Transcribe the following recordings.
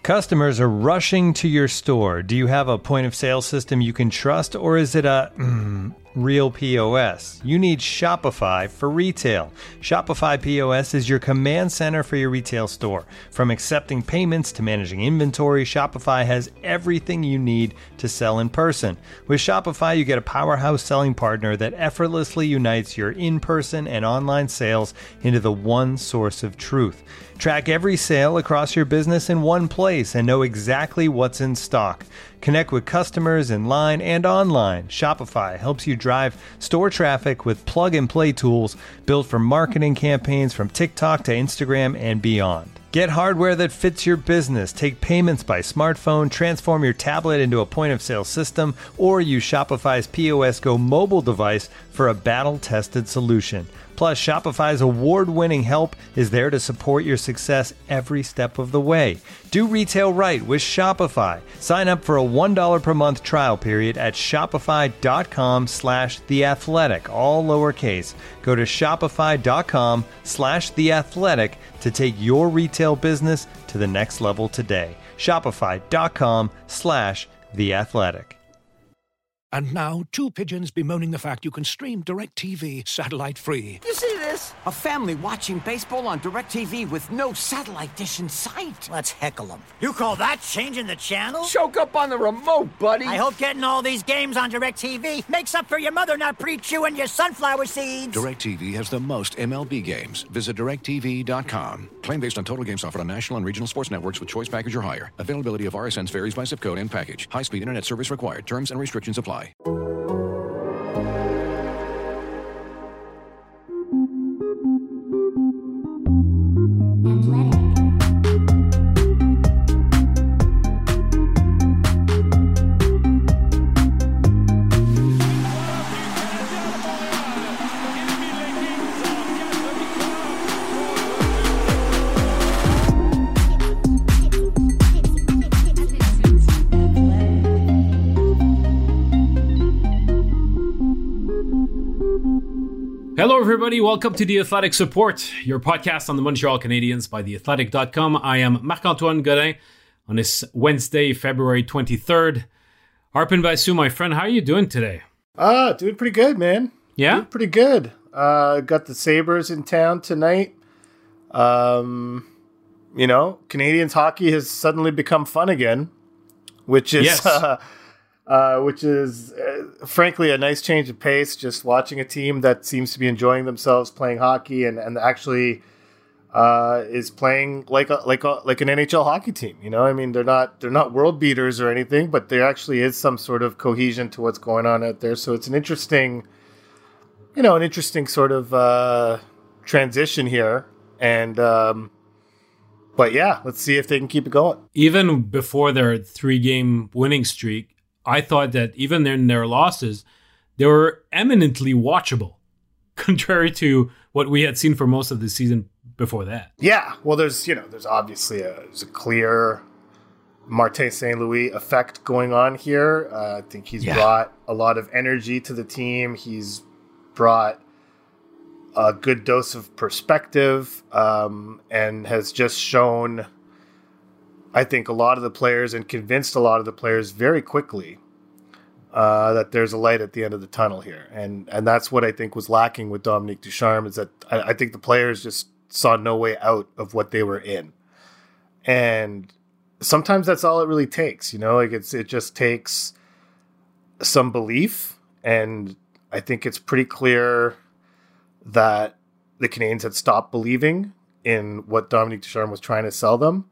Customers are rushing to your store. Do you have a point of sale system you can trust, or is it a real POS? You need Shopify for retail. Shopify POS is your command center for your retail store. From accepting payments to managing inventory, Shopify has everything you need to sell in person. With Shopify, you get a powerhouse selling partner that effortlessly unites your in-person and online sales into the one source of truth. Track every sale across your business in one place and know exactly what's in stock. Connect with customers in line and online. Shopify helps you drive store traffic with plug-and-play tools built for marketing campaigns from TikTok to Instagram and beyond. Get hardware that fits your business. Take payments by smartphone, transform your tablet into a point-of-sale system, or use Shopify's POS Go mobile device for a battle-tested solution. Plus, Shopify's award-winning help is there to support your success every step of the way. Do retail right with Shopify. Sign up for a $1 per month trial period at shopify.com/theathletic, all lowercase. Go to shopify.com/theathletic to take your retail business to the next level today. Shopify.com/theathletic. And now, two pigeons bemoaning the fact you can stream DirecTV satellite-free. You see this? A family watching baseball on DirecTV with no satellite dish in sight. Let's heckle them. You call that changing the channel? Choke up on the remote, buddy. I hope getting all these games on DirecTV makes up for your mother not pre-chewing your sunflower seeds. DirecTV has the most MLB games. Visit DirecTV.com. Claim based on total games offered on national and regional sports networks with choice package or higher. Availability of RSNs varies by zip code and package. High-speed internet service required. Terms and restrictions apply. Hello, everybody. Welcome to The Athletic Support, your podcast on the Montreal Canadiens by TheAthletic.com. I am Marc-Antoine Godin on this Wednesday, February 23rd. Arpin Basu, my friend, how are you doing today? Doing pretty good, man. Yeah? Doing pretty good. Got the Sabres in town tonight. Canadiens hockey has suddenly become fun again, which is... Yes. Frankly a nice change of pace. Just watching a team that seems to be enjoying themselves playing hockey and actually is playing like an NHL hockey team. You know, I mean, they're not world beaters or anything, but there actually is some sort of cohesion to what's going on out there. So it's an interesting sort of transition here. And but yeah, let's see if they can keep it going. Even before their 3-game winning streak, I thought that even in their losses, they were eminently watchable, contrary to what we had seen for most of the season before that. Yeah, well, there's obviously a clear Martin St. Louis effect going on here. I think he's brought a lot of energy to the team. He's brought a good dose of perspective and has just shown, I think, a lot of the players and convinced a lot of the players very quickly that there's a light at the end of the tunnel here. And that's what I think was lacking with Dominique Ducharme, is that I think the players just saw no way out of what they were in. And sometimes that's all it really takes, it just takes some belief. And I think it's pretty clear that the Canadiens had stopped believing in what Dominique Ducharme was trying to sell them.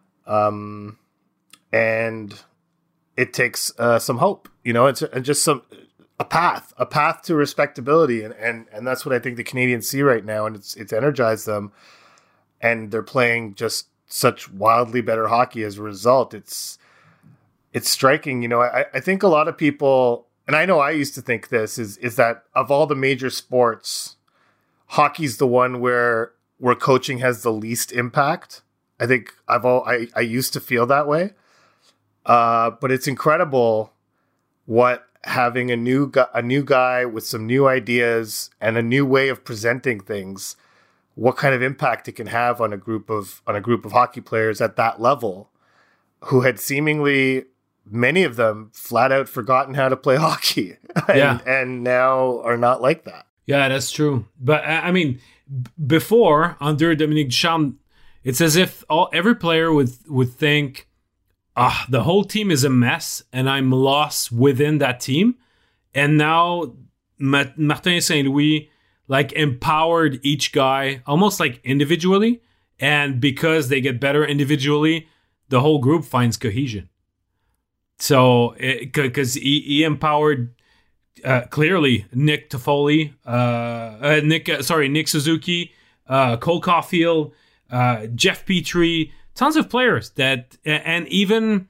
And it takes some hope, it's just a path to respectability. And that's what I think the Canadiens see right now. And it's energized them, and they're playing just such wildly better hockey as a result. It's striking. I think a lot of people, and I know I used to think this, is that of all the major sports, hockey's the one where coaching has the least impact. I think I used to feel that way, but it's incredible what having a new guy with some new ideas and a new way of presenting things, what kind of impact it can have on a group of hockey players at that level. who had seemingly, many of them, flat out forgotten how to play hockey, and now are not like that. Yeah, that's true. But I mean, before, under Dominique Ducharme, it's as if every player would think, the whole team is a mess and I'm lost within that team. And now Martin St. Louis like empowered each guy almost like individually. And because they get better individually, the whole group finds cohesion. So, because he empowered clearly Nick Toffoli, Nick Suzuki, Cole Caulfield, Jeff Petrie, tons of players that, and even,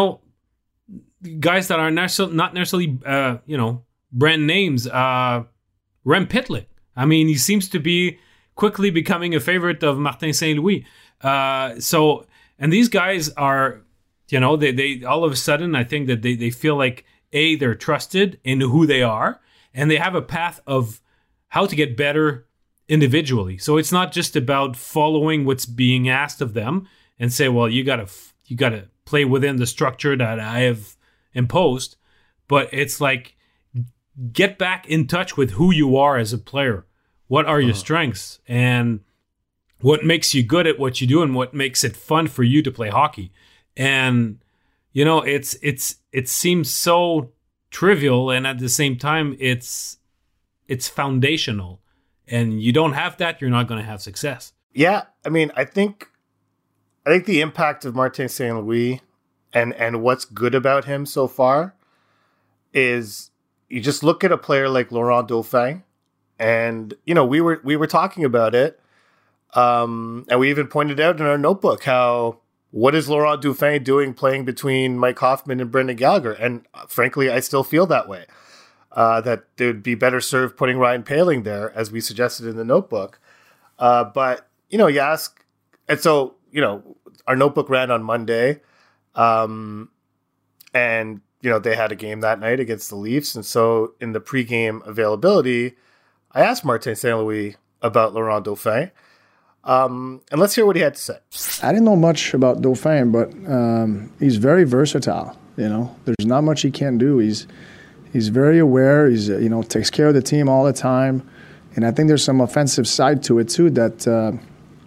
guys that are not necessarily, brand names. Rem Pitlick. I mean, he seems to be quickly becoming a favorite of Martin St. Louis. And these guys are, they all of a sudden, I think that they feel like, they're trusted in who they are, and they have a path of how to get better individually. So it's not just about following what's being asked of them and say, well, you gotta play within the structure that I have imposed, but it's like, get back in touch with who you are as a player. What are your strengths and what makes you good at what you do and what makes it fun for you to play hockey? And it seems so trivial, and at the same time, it's foundational. And you don't have that, you're not going to have success. Yeah, I mean, I think the impact of Martin St. Louis and what's good about him so far is you just look at a player like Laurent Dauphin, and we were talking about it, and we even pointed out in our notebook how. What is Laurent Dauphin doing playing between Mike Hoffman and Brendan Gallagher? And frankly, I still feel that way. That they would be better served putting Ryan Poehling there, as we suggested in the notebook. But, you ask... And so, our notebook ran on Monday. And, they had a game that night against the Leafs. And so in the pregame availability, I asked Martin St. Louis about Laurent Dauphin. And let's hear what he had to say. I didn't know much about Dauphin, but he's very versatile. There's not much he can't do. He's very aware. He's takes care of the team all the time, and I think there's some offensive side to it too. That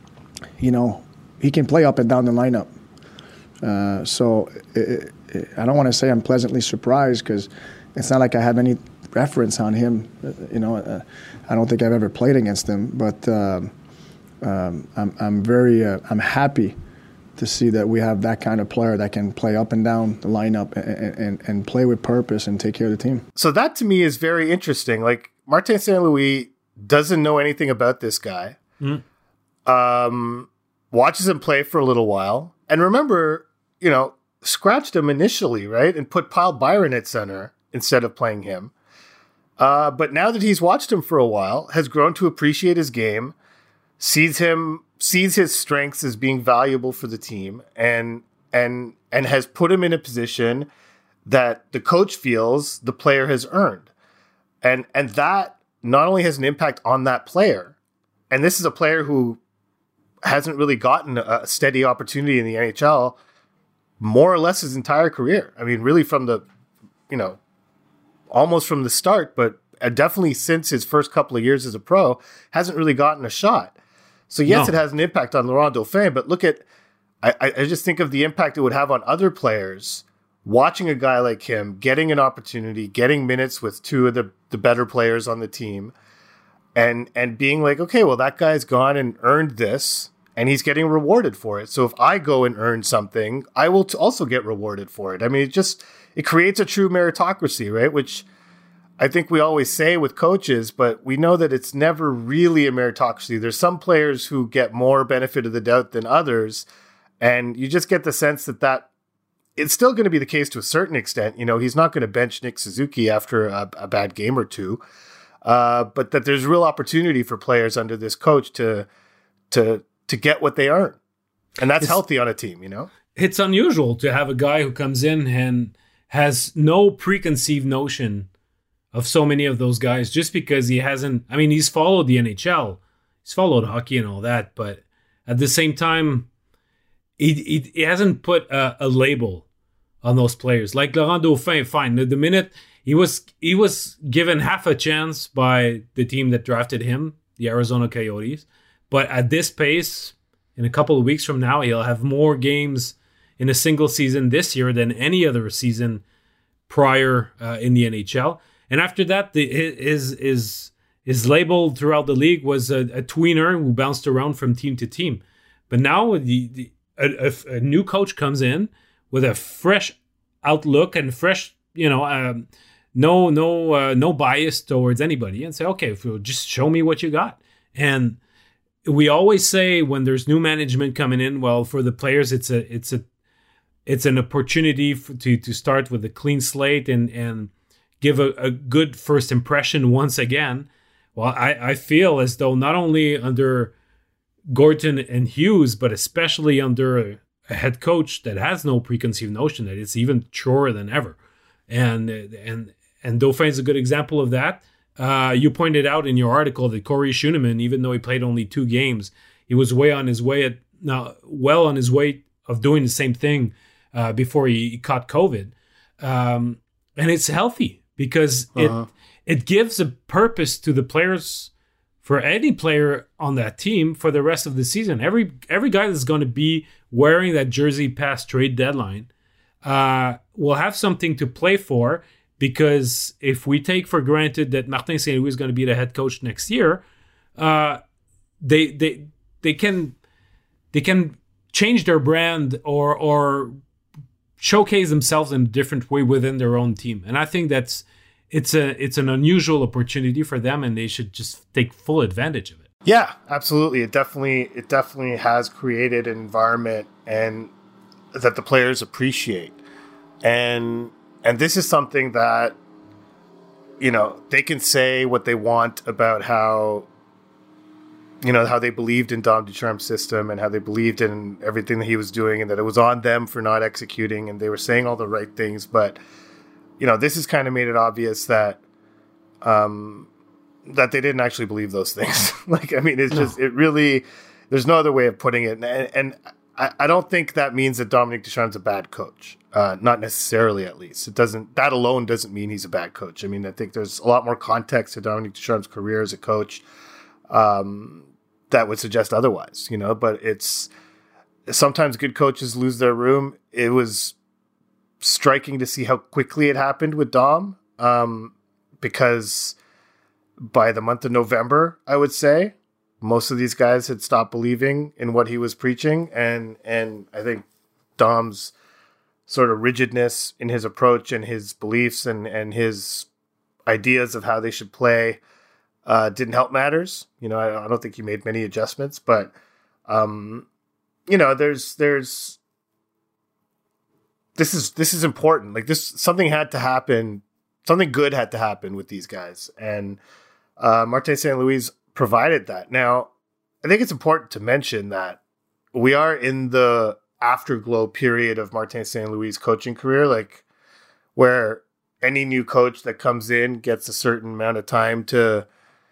he can play up and down the lineup. So I don't want to say I'm pleasantly surprised because it's not like I have any reference on him. I don't think I've ever played against him, but. I'm happy to see that we have that kind of player that can play up and down the lineup and play with purpose and take care of the team. So that to me is very interesting. Like Martin St. Louis doesn't know anything about this guy. Watches him play for a little while. And remember, scratched him initially, right? And put Kyle Byron at center instead of playing him. But now that he's watched him for a while, has grown to appreciate his game, sees his strengths as being valuable for the team, and has put him in a position that the coach feels the player has earned. And that not only has an impact on that player, and this is a player who hasn't really gotten a steady opportunity in the NHL more or less his entire career. I mean, really from the, almost from the start, but definitely since his first couple of years as a pro, hasn't really gotten a shot. So yes, It has an impact on Laurent Dauphin, but look at, I just think of the impact it would have on other players, watching a guy like him, getting an opportunity, getting minutes with two of the better players on the team, and being like, okay, well, that guy's gone and earned this, and he's getting rewarded for it. So if I go and earn something, I will also get rewarded for it. I mean, it creates a true meritocracy, right? Which I think we always say with coaches, but we know that it's never really a meritocracy. There's some players who get more benefit of the doubt than others, and you just get the sense that it's still going to be the case to a certain extent. He's not going to bench Nick Suzuki after a bad game or two, but that there's real opportunity for players under this coach to get what they earn, and that's healthy on a team. It's unusual to have a guy who comes in and has no preconceived notion of so many of those guys, just because he hasn't. I mean, he's followed the NHL, he's followed hockey and all that, but at the same time, he hasn't put a label on those players. Like Laurent Dauphin, fine. The minute he was given half a chance by the team that drafted him, the Arizona Coyotes. But at this pace, in a couple of weeks from now, he'll have more games in a single season this year than any other season prior in the NHL. And after that, his label throughout the league was a tweener who bounced around from team to team. But now a new coach comes in with a fresh outlook and fresh, no bias towards anybody, and say, okay, just show me what you got. And we always say when there's new management coming in, well, for the players, it's an opportunity to start with a clean slate and give a good first impression once again. Well, I feel as though not only under Gorton and Hughes, but especially under a head coach that has no preconceived notion, that it's even truer than ever. And Dauphin's a good example of that. You pointed out in your article that Corey Schooneman, even though he played only 2 games, he was well on his way of doing the same thing before he caught COVID. And it's healthy because it gives a purpose to the players, for any player on that team, for the rest of the season. Every guy that's going to be wearing that jersey past trade deadline will have something to play for, because if we take for granted that Martin St. Louis is going to be the head coach next year, they can change their brand or showcase themselves in a different way within their own team. And I think it's an unusual opportunity for them, and they should just take full advantage of it. Yeah, absolutely. It definitely has created an environment and that the players appreciate. And this is something that, they can say what they want about how they believed in Dom Ducharme's system and how they believed in everything that he was doing, and that it was on them for not executing, and they were saying all the right things. But, this has kind of made it obvious that that they didn't actually believe those things. There's no other way of putting it. And I don't think that means that Dominique Ducharme's a bad coach. Not necessarily, at least. That alone doesn't mean he's a bad coach. I mean, I think there's a lot more context to Dominique Ducharme's career as a coach that would suggest otherwise, but it's sometimes good coaches lose their room. It was striking to see how quickly it happened with Dom, because by the month of November, I would say, most of these guys had stopped believing in what he was preaching. And I think Dom's sort of rigidness in his approach and his beliefs and his ideas of how they should play didn't help matters. I don't think he made many adjustments, but there's this is important. Like something had to happen. Something good had to happen with these guys, and Martin St. Louis provided that. Now, I think it's important to mention that we are in the afterglow period of Martin St. Louis' coaching career, like where any new coach that comes in gets a certain amount of time to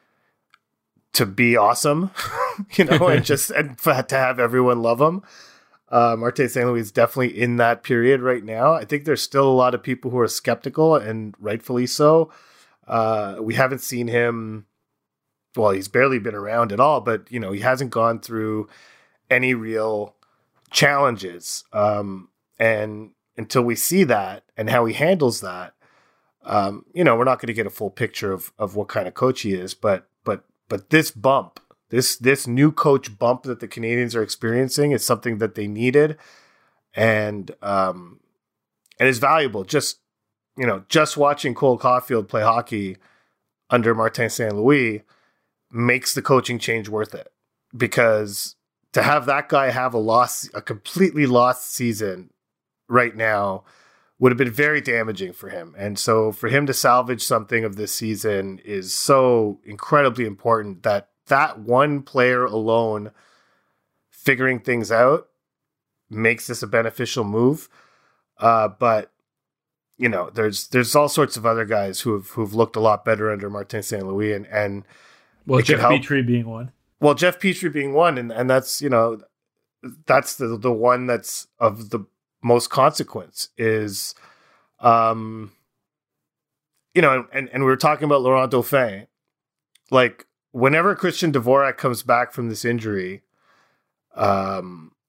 be awesome, and to have everyone love him. Martin St. Louis is definitely in that period right now. I think there's still a lot of people who are skeptical, and rightfully so. We haven't seen him. Well, he's barely been around at all, but he hasn't gone through any real challenges. And until we see that and how he handles that, we're not going to get a full picture of what kind of coach he is. But this bump, this new coach bump that the Canadians are experiencing is something that they needed, and is valuable. Just watching Cole Caulfield play hockey under Martin St. Louis makes the coaching change worth it, because to have that guy have a completely lost season right now would have been very damaging for him. And so for him to salvage something of this season is so incredibly important, that one player alone figuring things out makes this a beneficial move. But there's all sorts of other guys who've looked a lot better under Martin St. Louis, and Jeff Petrie being one. Well, Jeff Petrie being one, and that's that's the one that's of the most consequence is, and we were talking about Laurent Dauphin. Like, whenever Christian Dvorak comes back from this injury, that's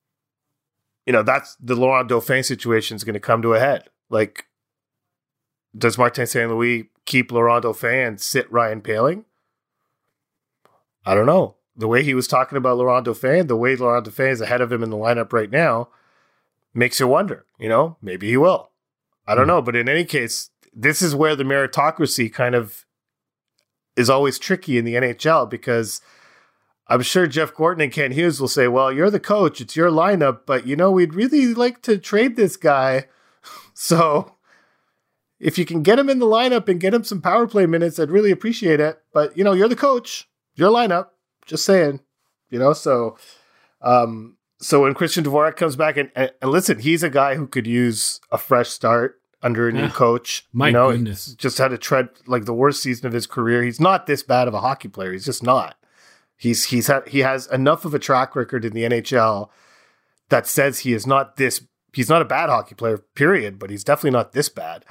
the Laurent Dauphin situation is going to come to a head. Like, does Martin St. Louis keep Laurent Dauphin and sit Ryan Poehling? I don't know. The way he was talking about Laurent Dauphin, the way Laurent Dauphin is ahead of him in the lineup right now, makes you wonder, maybe he will. I don't know. But in any case, this is where the meritocracy kind of is always tricky in the NHL, because I'm sure Jeff Gorton and Ken Hughes will say, well, you're the coach, it's your lineup, but we'd really like to trade this guy. So if you can get him in the lineup and get him some power play minutes, I'd really appreciate it. But, you're the coach, your lineup, just saying, so when Christian Dvorak comes back and listen, he's a guy who could use a fresh start under a new coach. My goodness. Just had to tread like the worst season of his career. He's not this bad of a hockey player. He's just not. He has enough of a track record in the NHL that says he's not a bad hockey player, period, but he's definitely not this bad.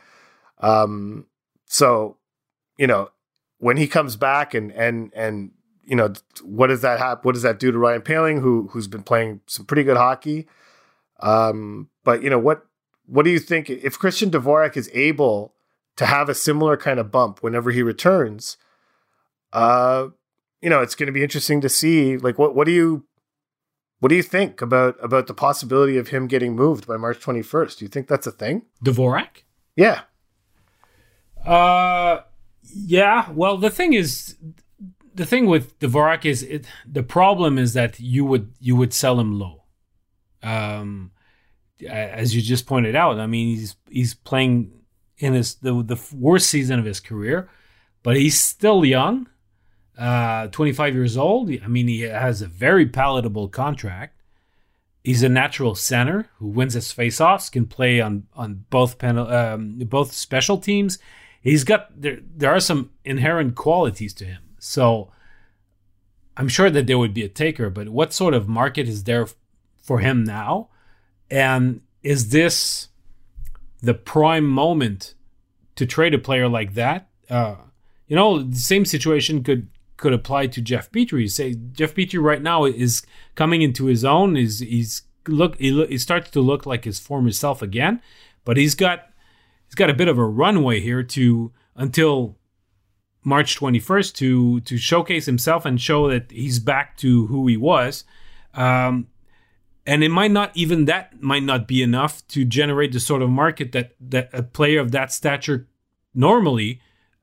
So, when he comes back and what does that do to Ryan Poehling, who's been playing some pretty good hockey? But what do you think if Christian Dvorak is able to have a similar kind of bump whenever he returns? It's going to be interesting to see. Like, what do you think about the possibility of him getting moved by March 21st? Do you think that's a thing? Dvorak? Yeah. Yeah. Well, the thing with Dvorak is the problem is that you would sell him low. As you just pointed out, I mean, he's playing in the worst season of his career, but he's still young, 25 years old. I mean, he has a very palatable contract. He's a natural center who wins his faceoffs, can play on both special teams. He's got there are some inherent qualities to him. So I'm sure that there would be a taker, but what sort of market is there for him now? And is this the prime moment to trade a player like that? The same situation could apply to Jeff Petrie. Say Jeff Petrie right now is coming into his own. He starts to look like his former self again, but he's got a bit of a runway here until March 21st to showcase himself and show that he's back to who he was. And it might not be enough to generate the sort of market that a player of that stature normally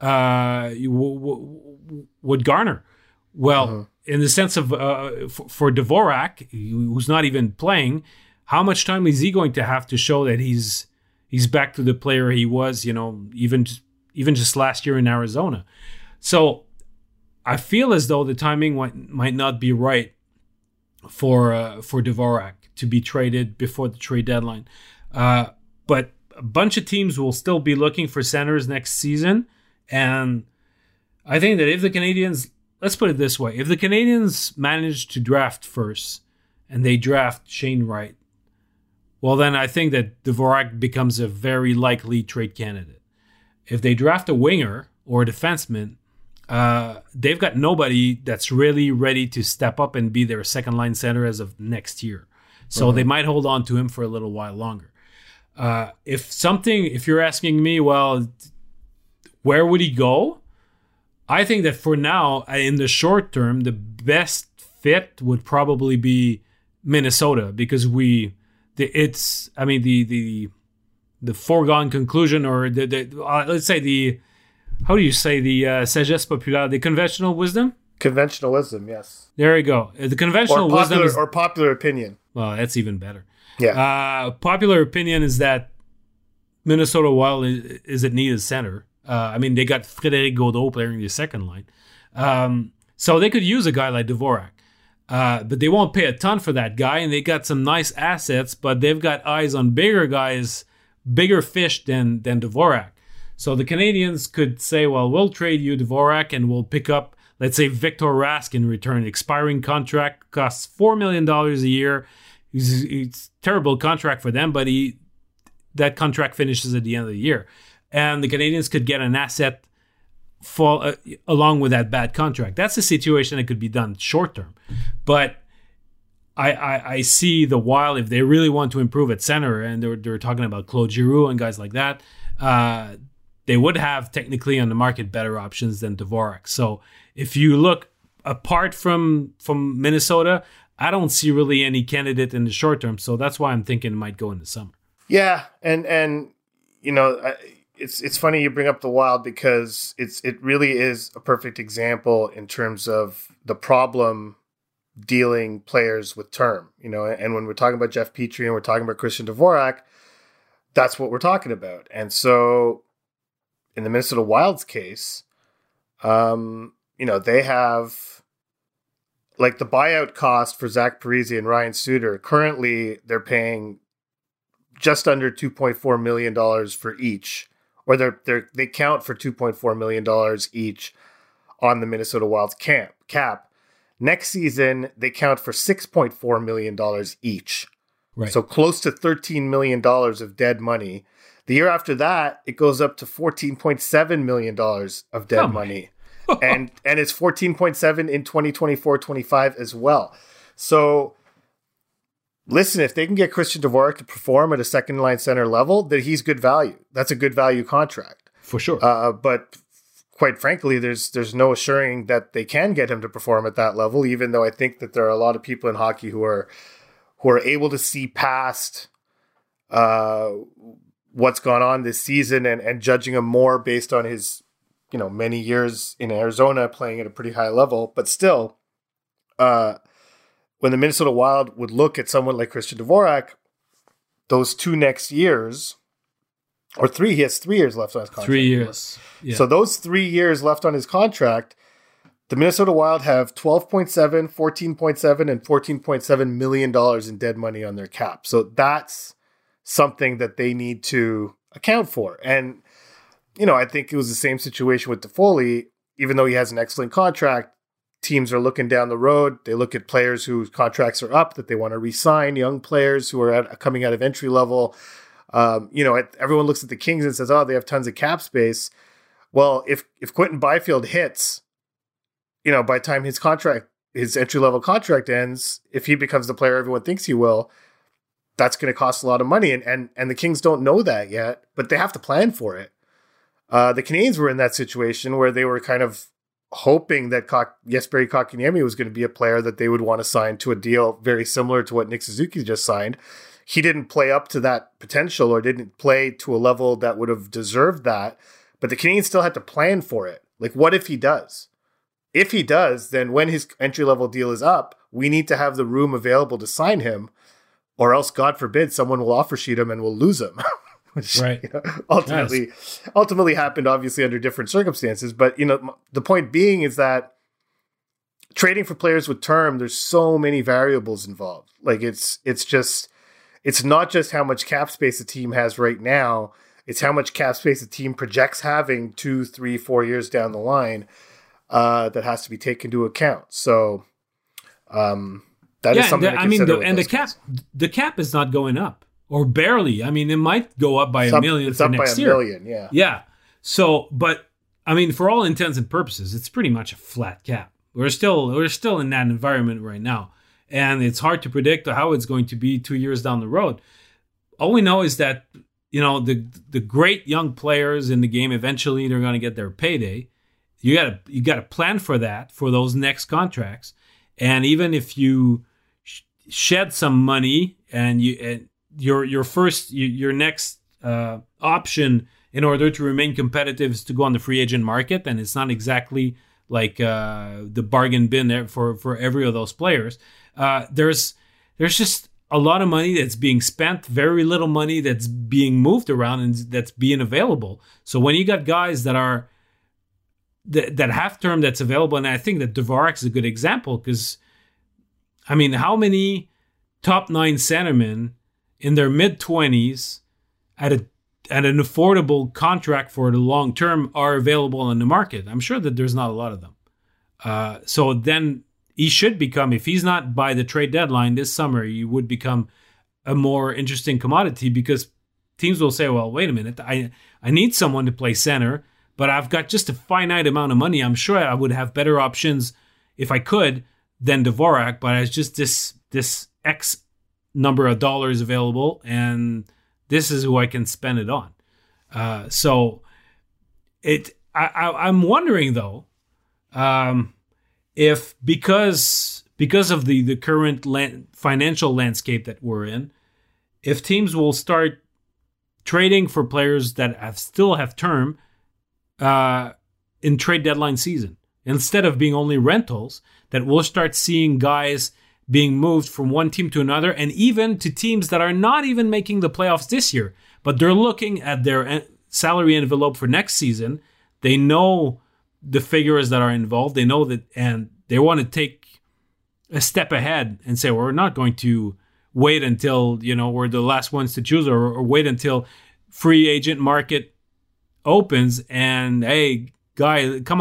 would garner. Well, in the sense of for Dvorak, who's not even playing, how much time is he going to have to show that he's back to the player he was, even just last year in Arizona? So I feel as though the timing might not be right for Dvorak to be traded before the trade deadline. But a bunch of teams will still be looking for centers next season. And I think that if the Canadiens, let's put it this way, if the Canadiens manage to draft first and they draft Shane Wright, well, then I think that Dvorak becomes a very likely trade candidate. If they draft a winger or a defenseman, they've got nobody that's really ready to step up and be their second line center as of next year. So they might hold on to him for a little while longer. If you're asking me, well, where would he go? I think that for now, in the short term, the best fit would probably be Minnesota, because the foregone conclusion, or let's say the sagesse populaire, the conventional wisdom? Conventional wisdom, yes. There you go. The conventional wisdom or popular opinion. Well, that's even better. Yeah. Popular opinion is that Minnesota Wild is at need of center. They got Frédéric Gaudreau playing the second line. So they could use a guy like Dvorak. But they won't pay a ton for that guy, and they got some nice assets, but they've got eyes on bigger guys, bigger fish than Dvorak. So the Canadiens could say, well, we'll trade you Dvorak and we'll pick up, let's say, Victor Rask in return. Expiring contract, costs $4 million a year. It's a terrible contract for them, but that contract finishes at the end of the year. And the Canadiens could get an asset along with that bad contract. That's a situation that could be done short term. But I see the Wild, if they really want to improve at center, and they're talking about Claude Giroux and guys like that, they would have technically on the market better options than Dvorak. So if you look apart from Minnesota, I don't see really any candidate in the short term. So that's why I'm thinking it might go in the summer. Yeah, and you know, it's funny you bring up the Wild because it really is a perfect example in terms of the problem dealing players with term, you know, and when we're talking about Jeff Petrie and we're talking about Christian Dvorak, that's what we're talking about. And so in the Minnesota Wild's case, you know, they have like the buyout cost for Zach Parise and Ryan Suter. Currently, they're paying just under $2.4 million for each, or they count for $2.4 million each on the Minnesota Wild's cap. Next season, they count for $6.4 million each. Right. So close to $13 million of dead money. The year after that, it goes up to $14.7 million of dead money. and it's 14.7 in 2024-25 as well. So listen, if they can get Christian Dvorak to perform at a second line center level, then he's good value. That's a good value contract. For sure. But quite frankly, there's no assuring that they can get him to perform at that level, even though I think that there are a lot of people in hockey who are able to see past what's gone on this season and judging him more based on his, you know, many years in Arizona playing at a pretty high level. But still, when the Minnesota Wild would look at someone like Christian Dvorak, those 2 next years, or 3, he has 3 years left on his contract. 3 years. Yeah. So those 3 years left on his contract, the Minnesota Wild have $12.7, $14.7, and $14.7 million in dead money on their cap. So that's something that they need to account for. And, you know, I think it was the same situation with Toffoli. Even though he has an excellent contract, teams are looking down the road. They look at players whose contracts are up that they want to re-sign, young players who are coming out of entry level. You know, everyone looks at the Kings and says, oh, they have tons of cap space. Well, if Quentin Byfield hits, you know, by the time his entry-level contract ends, if he becomes the player everyone thinks he will, that's going to cost a lot of money. And the Kings don't know that yet, but they have to plan for it. The Canadiens were in that situation where they were kind of hoping that Jesperi Kotkaniemi was going to be a player that they would want to sign to a deal very similar to what Nick Suzuki just signed. He didn't play up to that potential or didn't play to a level that would have deserved that, but the Canadiens still had to plan for it. Like, what if he does? If he does, then when his entry-level deal is up, we need to have the room available to sign him, or else, God forbid, someone will offer sheet him and we'll lose him. Which, right. You know, ultimately happened, obviously, under different circumstances. But, you know, the point being is that trading for players with term, there's so many variables involved. Like, it's not just how much cap space a team has right now. It's how much cap space a team projects having 2, 3, 4 years down the line that has to be taken into account. So that is something to consider. The cap is not going up, or barely. I mean, it might go up by $1 million for next year. It's up by $1 million, yeah. Yeah. So, but I mean, for all intents and purposes, it's pretty much a flat cap. We're still in that environment right now. And it's hard to predict how it's going to be 2 years down the road. All we know is that, you know, the great young players in the game, eventually they're going to get their payday. You got to plan for that, for those next contracts. And even if you shed some money and your next option in order to remain competitive is to go on the free agent market, and it's not exactly like the bargain bin there for every of those players. There's just a lot of money that's being spent, very little money that's being moved around and that's being available. So when you got guys that are that have term that's available, and I think that Dvorak is a good example, because I mean, how many top 9 centermen in their mid-20s at an affordable contract for the long term are available in the market? I'm sure that there's not a lot of them. So then he should become, if he's not by the trade deadline this summer, he would become a more interesting commodity, because teams will say, well, wait a minute, I need someone to play center, but I've got just a finite amount of money. I'm sure I would have better options if I could than Dvorak, but it's just this X number of dollars available, and this is who I can spend it on. I'm wondering though, if because of the current financial landscape that we're in, if teams will start trading for players that still have term in trade deadline season, instead of being only rentals, that we'll start seeing guys being moved from one team to another, and even to teams that are not even making the playoffs this year, but they're looking at their salary envelope for next season. They know the figures that are involved. They know that, and they want to take a step ahead and say, we're not going to wait until, we're the last ones to choose, or wait until free agent market opens and, hey, guy, come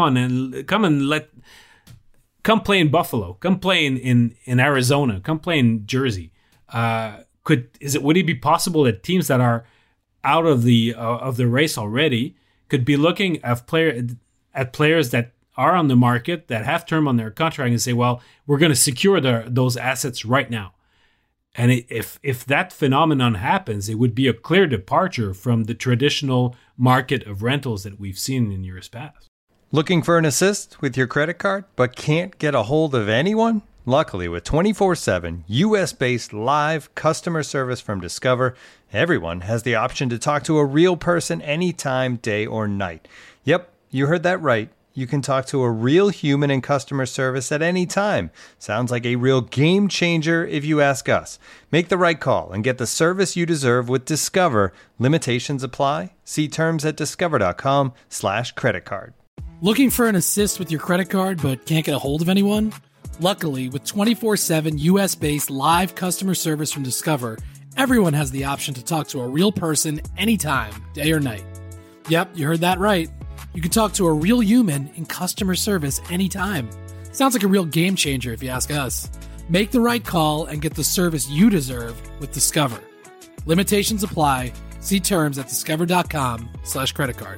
play in Buffalo, come play in Arizona, come play in Jersey. Would it be possible that teams that are out of the race already could be looking at players that are on the market, that have term on their contract, and say, well, we're going to secure those assets right now? And if that phenomenon happens, it would be a clear departure from the traditional market of rentals that we've seen in years past. Looking for an assist with your credit card, but can't get a hold of anyone? Luckily, with 24/7 U.S.-based live customer service from Discover, everyone has the option to talk to a real person anytime, day or night. Yep, you heard that right. You can talk to a real human in customer service at any time. Sounds like a real game changer if you ask us. Make the right call and get the service you deserve with Discover. Limitations apply. See terms at discover.com/creditcard. Looking for an assist with your credit card but can't get a hold of anyone? Luckily, with 24/7 U.S.-based live customer service from Discover, everyone has the option to talk to a real person anytime, day or night. Yep, you heard that right. You can talk to a real human in customer service anytime. Sounds like a real game changer if you ask us. Make the right call and get the service you deserve with Discover. Limitations apply. See terms at discover.com/creditcard.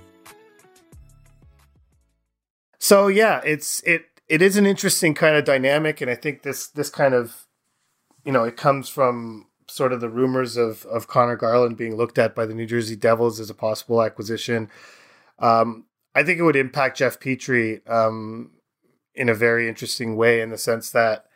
So yeah, it is an interesting kind of dynamic, and I think this kind of, it comes from sort of the rumors of Connor Garland being looked at by the New Jersey Devils as a possible acquisition. I think it would impact Jeff Petrie in a very interesting way, in the sense that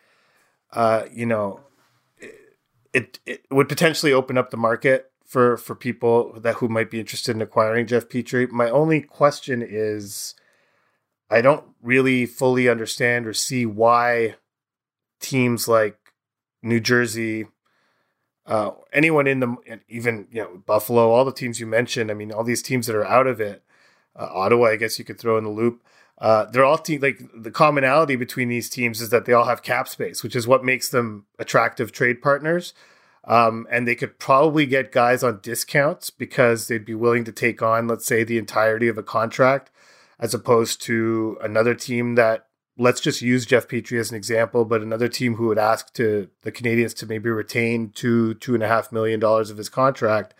it would potentially open up the market for people who might be interested in acquiring Jeff Petrie. My only question is, I don't really fully understand or see why teams like New Jersey, anyone even Buffalo, all the teams you mentioned, I mean, all these teams that are out of it, Ottawa, I guess you could throw in the loop. They're all like, the commonality between these teams is that they all have cap space, which is what makes them attractive trade partners. And they could probably get guys on discounts because they'd be willing to take on, let's say, the entirety of a contract, as opposed to another team that, let's just use Jeff Petrie as an example, but another team who would ask the Canadiens to maybe retain $2.5 million of his contract.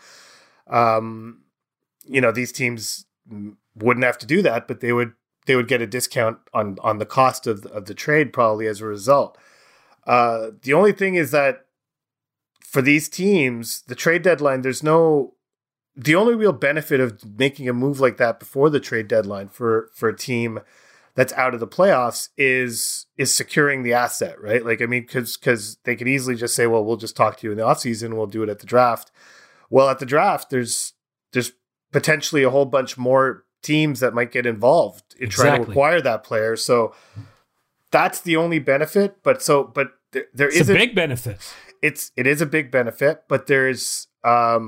These teams wouldn't have to do that, but they would get a discount on the cost of the trade, probably, as a result. The only thing is that for these teams, the trade deadline, the only real benefit of making a move like that before the trade deadline for a team that's out of the playoffs is securing the asset, right? Like, I mean, because they could easily just say, well, we'll just talk to you in the offseason, we'll do it at the draft. Well, at the draft, there's potentially a whole bunch more teams that might get involved in trying to acquire that player. So that's the only benefit. But there is a big benefit. It is a big benefit, but there's a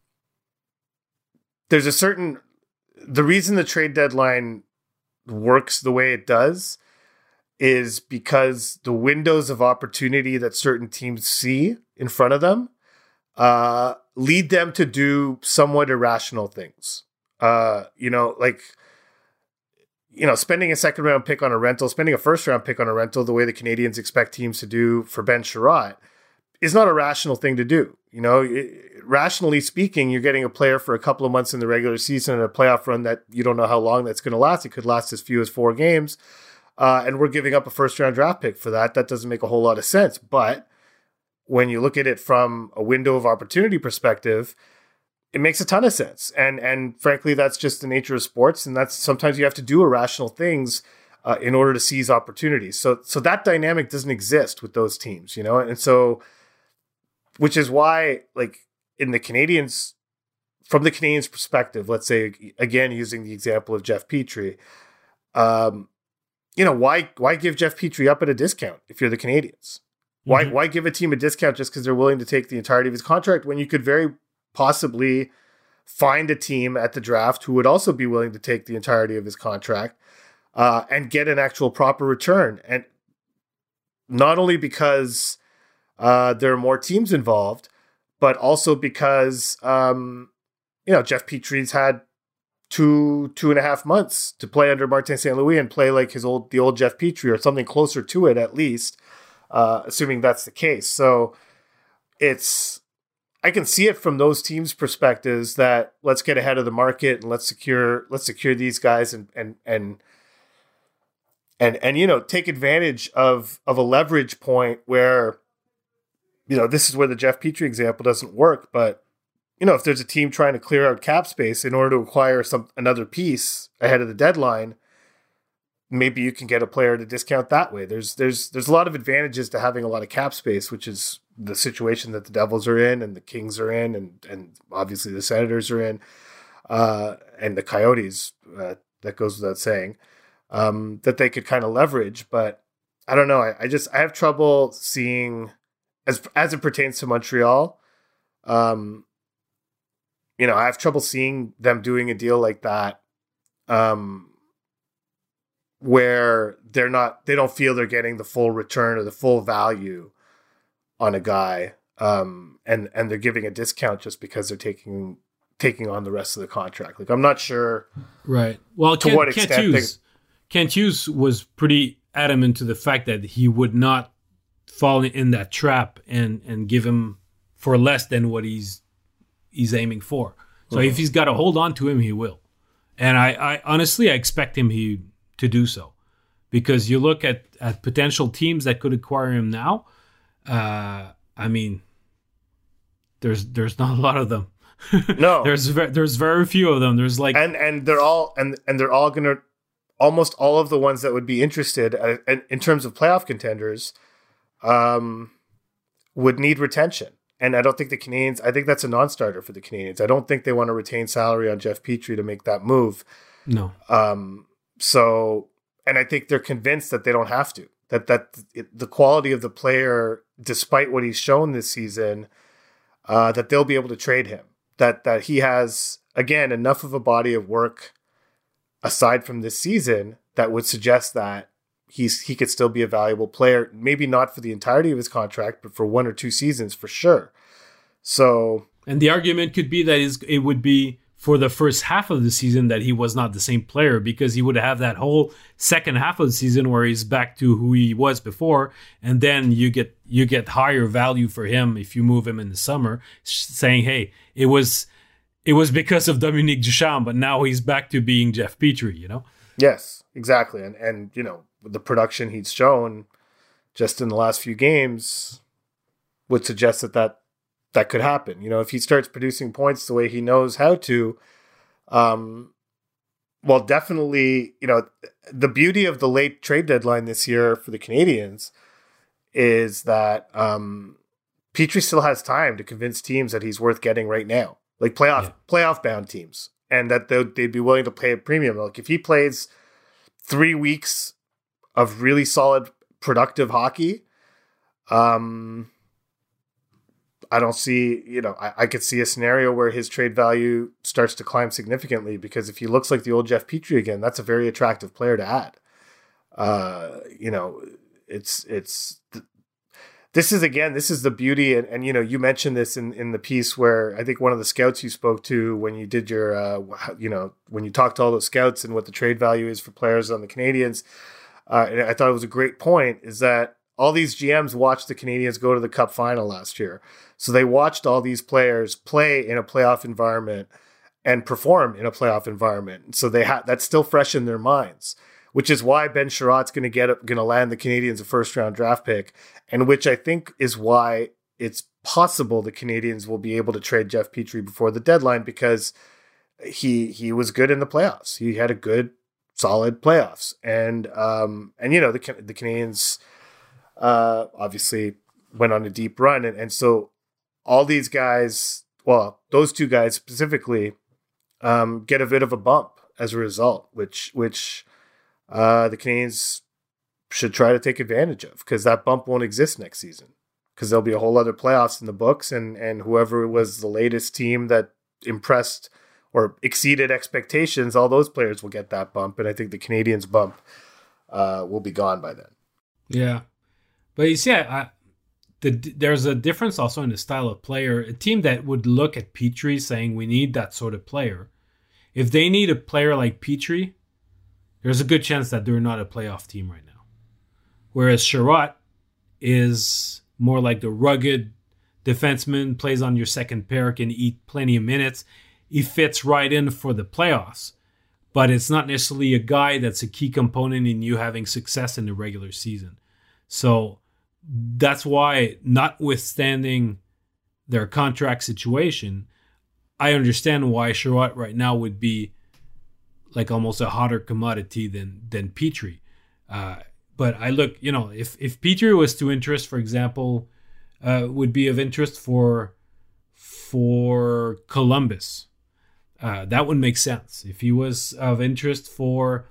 certain, the reason the trade deadline works the way it does is because the windows of opportunity that certain teams see in front of them lead them to do somewhat irrational things. Like spending a second round pick on a rental, spending a first round pick on a rental, the way the Canadians expect teams to do for Ben Chiarot, is not a rational thing to do. Rationally speaking, you're getting a player for a couple of months in the regular season and a playoff run that you don't know how long that's going to last. It could last as few as 4 games. And we're giving up a first round draft pick for that. That doesn't make a whole lot of sense. But when you look at it from a window of opportunity perspective, it makes a ton of sense. And frankly, that's just the nature of sports. And that's sometimes you have to do irrational things in order to seize opportunities. So that dynamic doesn't exist with those teams, And so, which is why, like, in the Canadians, from the Canadians' perspective, let's say, again, using the example of Jeff Petrie, why give Jeff Petrie up at a discount if you're the Canadians? Why give a team a discount just because they're willing to take the entirety of his contract when you could very possibly find a team at the draft who would also be willing to take the entirety of his contract and get an actual proper return? And not only because there are more teams involved, but also because, Jeff Petrie's had 2.5 months to play under Martin St. Louis and play like the old Jeff Petrie or something closer to it, at least, assuming that's the case. So I can see it from those teams' perspectives that let's get ahead of the market and let's secure these guys and take advantage of a leverage point where, this is where the Jeff Petrie example doesn't work. But, if there's a team trying to clear out cap space in order to acquire another piece ahead of the deadline, maybe you can get a player at a discount that way. There's a lot of advantages to having a lot of cap space, which is the situation that the Devils are in and the Kings are in and obviously the Senators are in and the Coyotes, that goes without saying, that they could kind of leverage. But I don't know. I have trouble seeing, as it pertains to Montreal, I have trouble seeing them doing a deal like that, where they don't feel they're getting the full return or the full value on a guy, and they're giving a discount just because they're taking on the rest of the contract. Like, I'm not sure, right? Well, to what extent Kent Hughes was pretty adamant to the fact that he would not fall in that trap and give him for less than what he's aiming for. So if he's got to hold on to him, he will. And I honestly, I expect him to do so, because you look at potential teams that could acquire him now. There's not a lot of them. No, there's very few of them. There's like, and they're all gonna, almost all of the ones that would be interested in terms of playoff contenders, would need retention. And I don't think the Canadians, I think that's a non-starter for the Canadians. I don't think they want to retain salary on Jeff Petrie to make that move. No. And I think they're convinced that they don't have to, that the quality of the player, despite what he's shown this season, that they'll be able to trade him, that he has, again, enough of a body of work aside from this season that would suggest that he could still be a valuable player, maybe not for the entirety of his contract, but for 1 or 2 seasons for sure. So, and the argument could be that it would be for the first half of the season that he was not the same player, because he would have that whole second half of the season where he's back to who he was before, and then you get higher value for him if you move him in the summer, saying, hey, it was because of Dominique Ducharme, but now he's back to being Jeff Petrie, Yes, exactly. And the production he's shown just in the last few games would suggest that could happen. If he starts producing points the way he knows how to, well, definitely, the beauty of the late trade deadline this year for the Canadians is that Petrie still has time to convince teams that he's worth getting right now, like playoff bound teams, and that they'd be willing to pay a premium. Like, if he plays 3 weeks of really solid, productive hockey, I don't see, I could see a scenario where his trade value starts to climb significantly, because if he looks like the old Jeff Petrie again, that's a very attractive player to add. It's this is the beauty. And you know, you mentioned this in the piece where I think one of the scouts you spoke to when you did your, when you talked to all those scouts and what the trade value is for players on the Canadians. And I thought it was a great point, is that all these GMs watched the Canadians go to the Cup final last year. So they watched all these players play in a playoff environment and perform in a playoff environment. So that's still fresh in their minds, which is why Ben Sherratt's going to land the Canadians a first-round draft pick, and which I think is why it's possible the Canadians will be able to trade Jeff Petrie before the deadline, because he was good in the playoffs. He had a good, solid playoffs, and you know, the Canadians obviously went on a deep run, and so all these guys, well, those two guys specifically, get a bit of a bump as a result, which the Canadians should try to take advantage of, because that bump won't exist next season, because there'll be a whole other playoffs in the books, and whoever was the latest team that impressed or exceeded expectations, all those players will get that bump, and I think the Canadians bump will be gone by then. Yeah, but you see, there's a difference also in the style of player. A team that would look at Petrie saying, we need that sort of player. If they need a player like Petrie, there's a good chance that they're not a playoff team right now. Whereas Sherratt is more like the rugged defenseman, plays on your second pair, can eat plenty of minutes. He fits right in for the playoffs, but it's not necessarily a guy that's a key component in you having success in the regular season. So that's why, notwithstanding their contract situation, I understand why Sherratt right now would be like almost a hotter commodity than Petrie. But I look, you know, if Petrie was to interest, for example, would be of interest for Columbus, that would make sense. If he was of interest for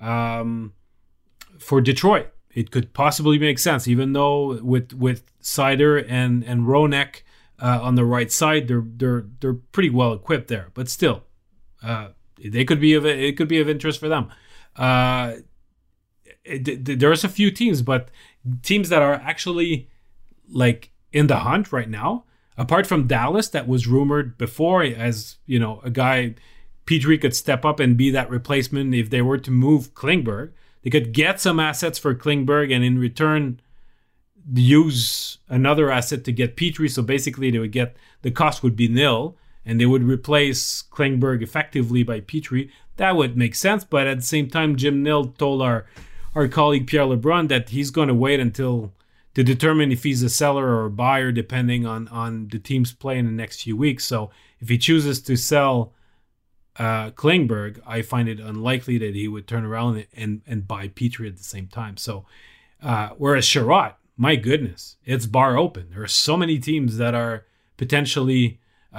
Detroit, it could possibly make sense, even though with Seider and Ronek on the right side, they're pretty well equipped there. But still, it could be of interest for them. There's a few teams, but teams that are actually like in the hunt right now, apart from Dallas, that was rumored before, as you know, a guy Petrie could step up and be that replacement if they were to move Klingberg. They could get some assets for Klingberg and in return use another asset to get Petrie. So basically they would get, the cost would be nil and they would replace Klingberg effectively by Petrie. That would make sense. But at the same time, Jim Nill told our colleague Pierre Lebrun that he's going to wait until to determine if he's a seller or a buyer, depending on the team's play in the next few weeks. So if he chooses to sell Klingberg, I find it unlikely that he would turn around and buy Petrie at the same time. So whereas Sherratt, my goodness, it's bar open. There are so many teams that are potentially,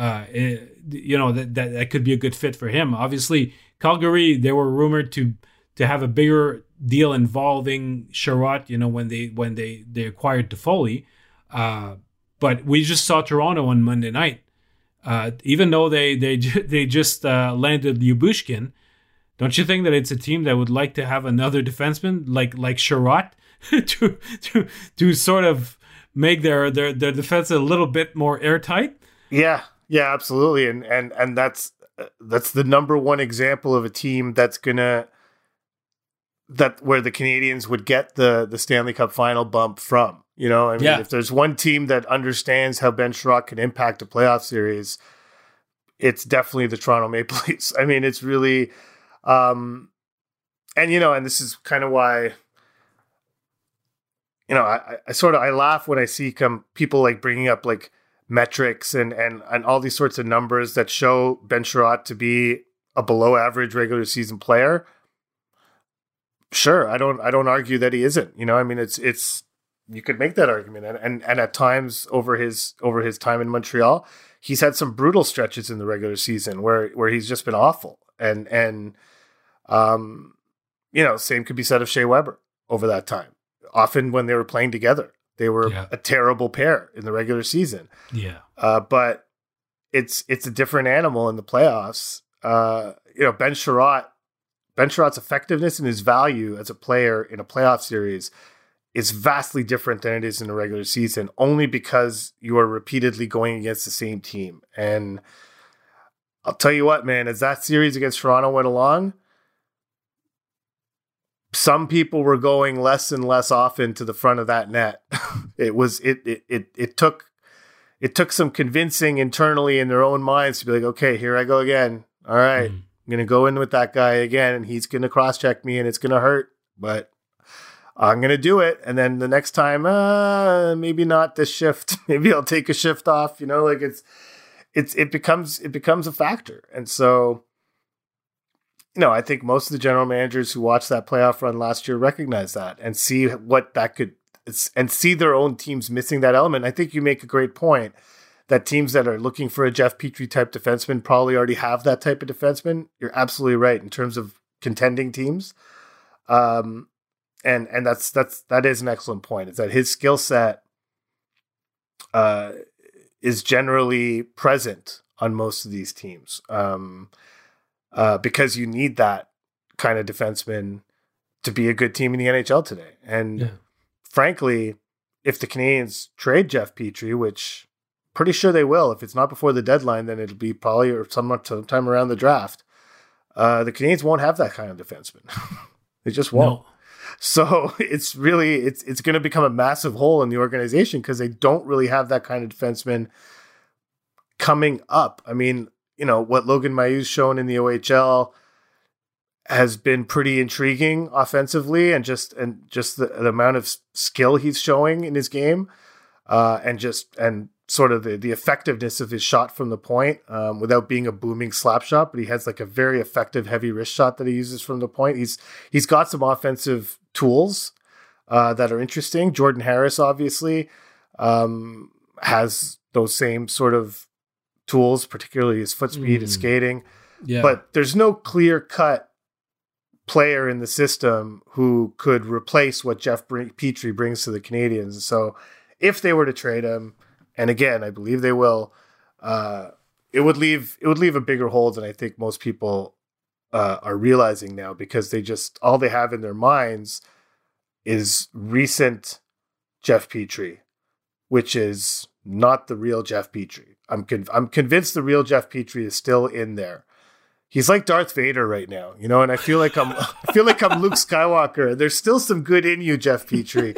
that could be a good fit for him. Obviously, Calgary, they were rumored to have a bigger deal involving Sherratt, when they acquired Toffoli. But we just saw Toronto on Monday night. Even though they just landed Lyubushkin, don't you think that it's a team that would like to have another defenseman like Sherratt to sort of make their defense a little bit more airtight? Yeah, absolutely, and that's the number one example of a team where the Canadians would get the Stanley Cup final bump from. If there's one team that understands how Ben Sherratt can impact a playoff series, it's definitely the Toronto Maple Leafs. I mean, it's really, and this is kind of why, I laugh when I see people like bringing up like metrics and all these sorts of numbers that show Ben Sherratt to be a below average regular season player. Sure, I don't argue that he isn't. It's you could make that argument, and at times over his time in Montreal, he's had some brutal stretches in the regular season where he's just been awful, and same could be said of Shea Weber over that time. Often when they were playing together, they were a terrible pair in the regular season. Yeah, but it's a different animal in the playoffs. Ben Sherratt's effectiveness and his value as a player in a playoff series is vastly different than it is in the regular season, only because you are repeatedly going against the same team. And I'll tell you what, man, as that series against Toronto went along, some people were going less and less often to the front of that net. It took some convincing internally in their own minds to be like, okay, here I go again. All right, I'm going to go in with that guy again, and he's going to cross-check me, and it's going to hurt, but I'm going to do it. And then the next time, maybe not this shift. Maybe I'll take a shift off, like it becomes a factor. And so, I think most of the general managers who watched that playoff run last year recognize that and see what that could, and see their own teams missing that element. I think you make a great point that teams that are looking for a Jeff Petrie type defenseman probably already have that type of defenseman. You're absolutely right in terms of contending teams. And that is an excellent point. It's that his skill set is generally present on most of these teams because you need that kind of defenseman to be a good team in the NHL today. And frankly, if the Canadiens trade Jeff Petrie, which pretty sure they will, if it's not before the deadline, then it'll be probably or sometime around the draft. The Canadiens won't have that kind of defenseman. They just won't. No. So it's really, it's going to become a massive hole in the organization because they don't really have that kind of defenseman coming up. I mean, what Logan Maillout's shown in the OHL has been pretty intriguing offensively and just the amount of skill he's showing in his game and sort of the effectiveness of his shot from the point without being a booming slap shot, but he has like a very effective heavy wrist shot that he uses from the point. He's got some offensive tools that are interesting. Jordan Harris obviously has those same sort of tools, particularly his foot speed, his skating. Yeah. But there's no clear cut player in the system who could replace what Jeff Petrie brings to the Canadiens. So if they were to trade him, and again, I believe they will, it would leave a bigger hole than I think most people are realizing now, because all they have in their minds is recent Jeff Petrie, which is not the real Jeff Petrie. I'm convinced the real Jeff Petrie is still in there. He's like Darth Vader right now, and I feel like I'm Luke Skywalker. There's still some good in you, Jeff Petrie.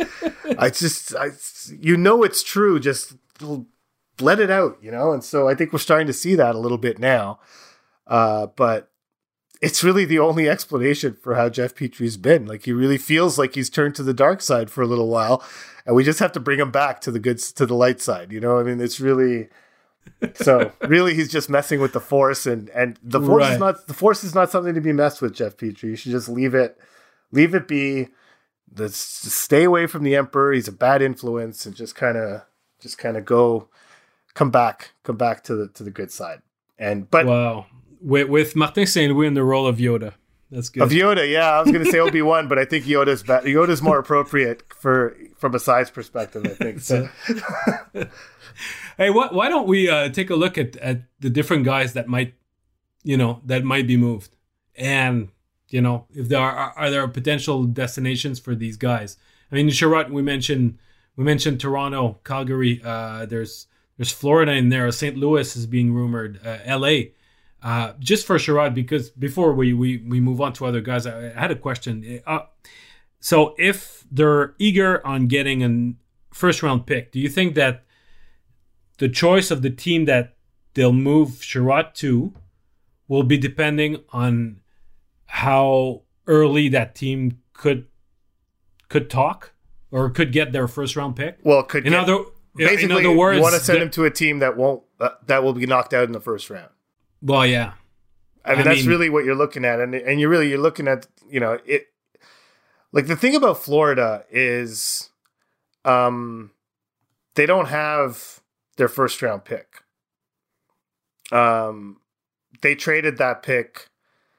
It's true. Just let it out, And so I think we're starting to see that a little bit now. But it's really the only explanation for how Jeff Petrie's been. Like, he really feels like he's turned to the dark side for a little while, and we just have to bring him back to the light side. I mean, it's really. So really, he's just messing with the Force, and the Force is not something to be messed with, Jeff Petrie. You should just leave it be. Stay away from the Emperor. He's a bad influence, and just kind of come back to the good side. But wow, with Martin St. Louis in the role of Yoda. That's good. Of Yoda, yeah. I was going to say Obi-Wan, but I think Yoda's Yoda's more appropriate from a size perspective, I think. So. Hey, why don't we take a look at the different guys that might be moved, and if there are there potential destinations for these guys? I mean, Sherrod, we mentioned Toronto, Calgary. There's Florida in there. St. Louis is being rumored. LA. Just for Sherrod, because before we move on to other guys, I had a question. So if they're eager on getting a first round pick, do you think that the choice of the team that they'll move Sherrod to will be depending on how early that team could talk or could get their first round pick? Well, in other words, you want to send him to a team that will be knocked out in the first round. Well, yeah. I mean, that's really what you're looking at, and you're looking at it. Like, the thing about Florida is, they don't have their first round pick. They traded that pick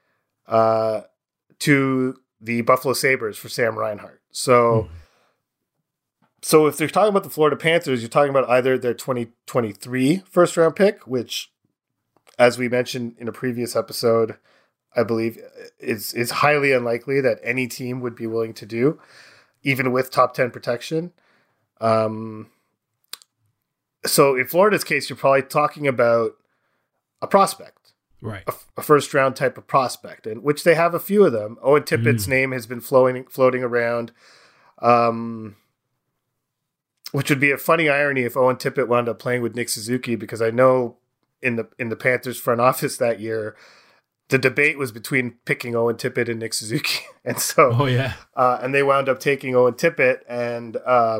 to the Buffalo Sabres for Sam Reinhart. So if they're talking about the Florida Panthers, you're talking about either their 2023 first round pick, which, as we mentioned in a previous episode, I believe is highly unlikely that any team would be willing to do. even with top 10 protection. So in Florida's case, you're probably talking about a prospect, right? A first round type of prospect, and which they have a few of them. Owen Tippett's name has been floating around, which would be a funny irony if Owen Tippett wound up playing with Nick Suzuki, because I know in the Panthers front office that year, the debate was between picking Owen Tippett and Nick Suzuki. And so, and they wound up taking Owen Tippett, and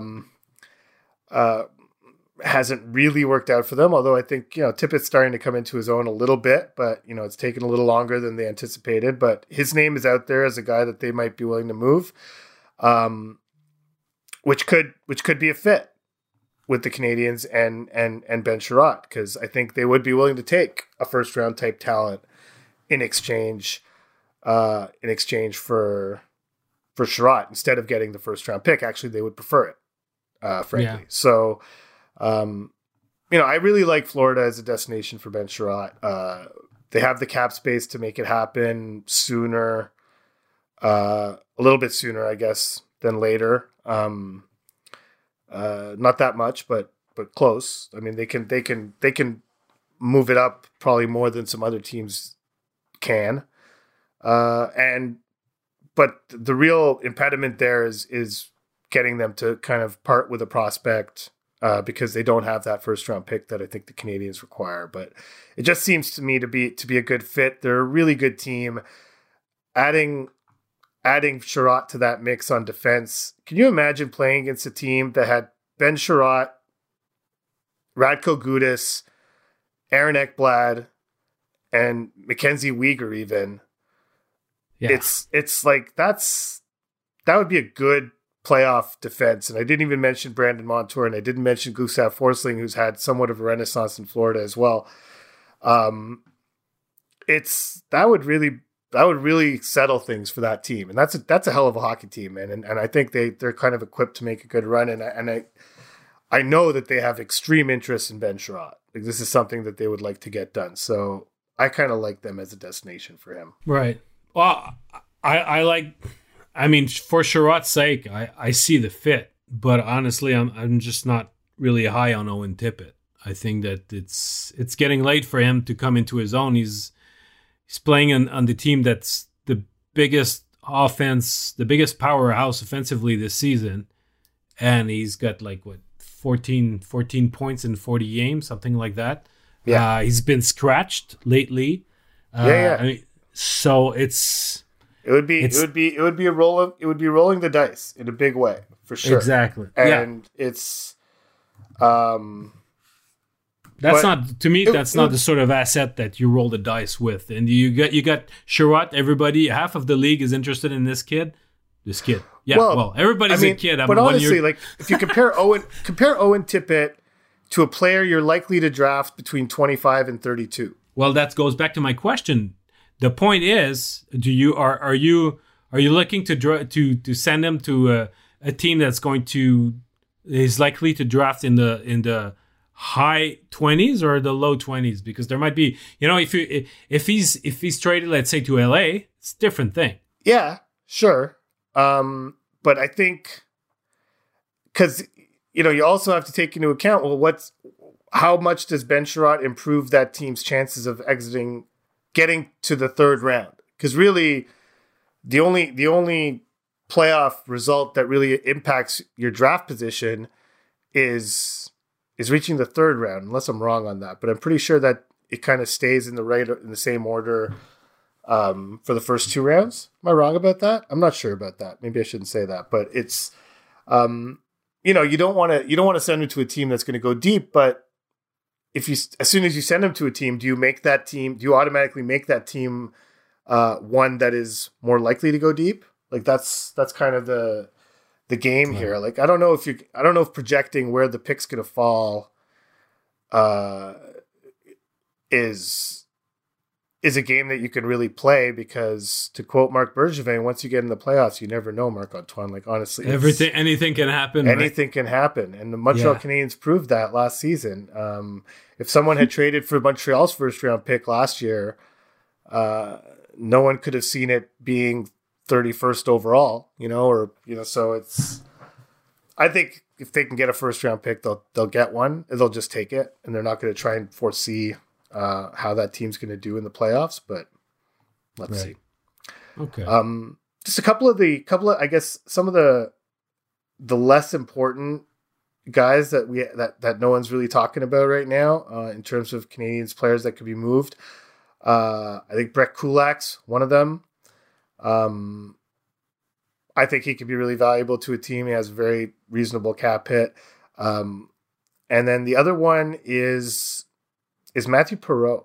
hasn't really worked out for them. Although I think, Tippett's starting to come into his own a little bit, but it's taken a little longer than they anticipated, but his name is out there as a guy that they might be willing to move. Which could be a fit with the Canadians and Ben Chiarot, because I think they would be willing to take a first round type talent in exchange for Chiarot instead of getting the first round pick. Actually, they would prefer it, frankly. Yeah. So, I really like Florida as a destination for Ben Chiarot. They have the cap space to make it happen sooner, a little bit sooner, I guess, than later. Not that much, but close. I mean, they can move it up probably more than some other teams can. But the real impediment there is getting them to kind of part with a prospect, because they don't have that first round pick that I think the Canadians require. But it just seems to me to be a good fit. They're a really good team. Adding Chiarot to that mix on defense. Can you imagine playing against a team that had Ben Chiarot, Radko Gudas, Aaron Ekblad, and Mackenzie Weegar even? Yeah. It's like that would be a good playoff defense. And I didn't even mention Brandon Montour, and I didn't mention Gustav Forsling, who's had somewhat of a renaissance in Florida as well. That would really settle things for that team, and that's a hell of a hockey team, man. And I think they're kind of equipped to make a good run. And I know that they have extreme interest in Ben Chiarot. Like, this is something that they would like to get done. So I kind of like them as a destination for him. Right. Well, I mean, for Chiarot's sake, I see the fit, but honestly, I'm just not really high on Owen Tippett. I think that it's getting late for him to come into his own. He's playing on the team that's the biggest offense, the biggest powerhouse offensively this season. And he's got 14 points in 40 games, something like that. Yeah. He's been scratched lately. I mean, so it would be rolling the dice in a big way, for sure. Exactly. And it's that's not the sort of asset that you roll the dice with. And you got Chiarot. Everybody, half of the league is interested in this kid. Yeah. Well, everybody's a kid. But honestly, if you compare Owen Tippett to a player you're likely to draft between 25 and 32. Well, that goes back to my question. The point is, are you looking to send him to a team that's is likely to draft in the high 20s or the low 20s? Because there might be, if he's traded, let's say, to LA, it's a different thing. Yeah, sure. But I think because you also have to take into account, how much does Ben Chiarot improve that team's chances of getting to the third round? Because really, the only playoff result that really impacts your draft position is reaching the third round, unless I'm wrong on that. But I'm pretty sure that it kind of stays in the same order for the first two rounds. Am I wrong about that? I'm not sure about that. Maybe I shouldn't say that. But it's you don't want to send him to a team that's going to go deep. But as soon as you send him to a team, do you automatically make that team one that is more likely to go deep? Like that's kind of the game here. Like I don't know if projecting where the pick's going to fall is a game that you can really play, because to quote Marc Bergevin, once you get in the playoffs, you never know, Marc-Antoine. Like honestly, anything can happen. Anything can happen, and the Montreal Canadiens proved that last season. If someone had traded for Montreal's first round pick last year, no one could have seen it being 31st overall, so it's, I think if they can get a first round pick, they'll get one, and they'll just take it, and they're not going to try and foresee how that team's going to do in the playoffs, but let's see. Okay. Just a couple of I guess some of the less important guys that no one's really talking about right now in terms of Canadiens players that could be moved. I think Brett Kulak's one of them. I think he could be really valuable to a team. He has a very reasonable cap hit. And then the other one is Matthew Perreault,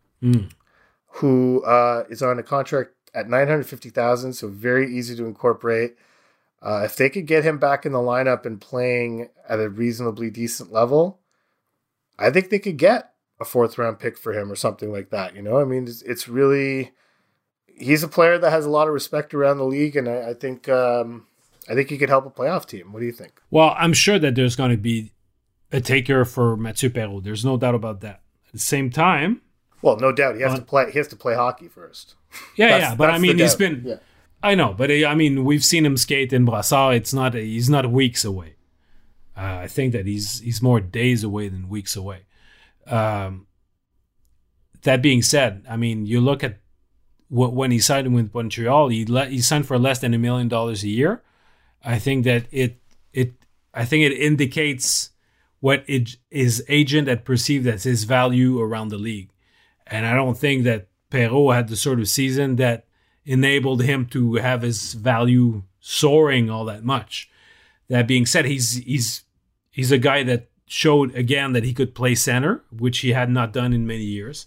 who is on a contract at $950,000, so very easy to incorporate. If they could get him back in the lineup and playing at a reasonably decent level, I think they could get a 4th round pick for him or something like that. I mean, it's really, he's a player that has a lot of respect around the league, and I think he could help a playoff team. What do you think? Well, I'm sure that there's going to be a taker for Mathieu Perreault. There's no doubt about that. At the same time, well, no doubt he has to play. He has to play hockey first. Yeah, but I mean, he's been. Yeah. I know, but I mean, we've seen him skate in Brassard. He's not weeks away. I think that he's more days away than weeks away. That being said, I mean, you look at when he signed with Montreal, he signed for less than $1 million a year. I think that it indicates what his agent had perceived as his value around the league, and I don't think that Perreault had the sort of season that enabled him to have his value soaring all that much. That being said, he's a guy that showed again that he could play center, which he had not done in many years.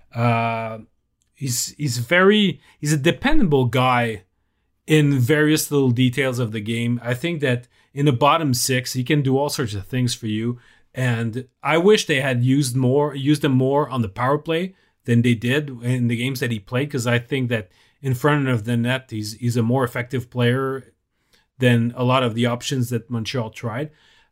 He's a dependable guy in various little details of the game. I think that in the bottom 6, he can do all sorts of things for you. And I wish they had used him more on the power play than they did in the games that he played, because I think that in front of the net, he's a more effective player than a lot of the options that Montreal tried.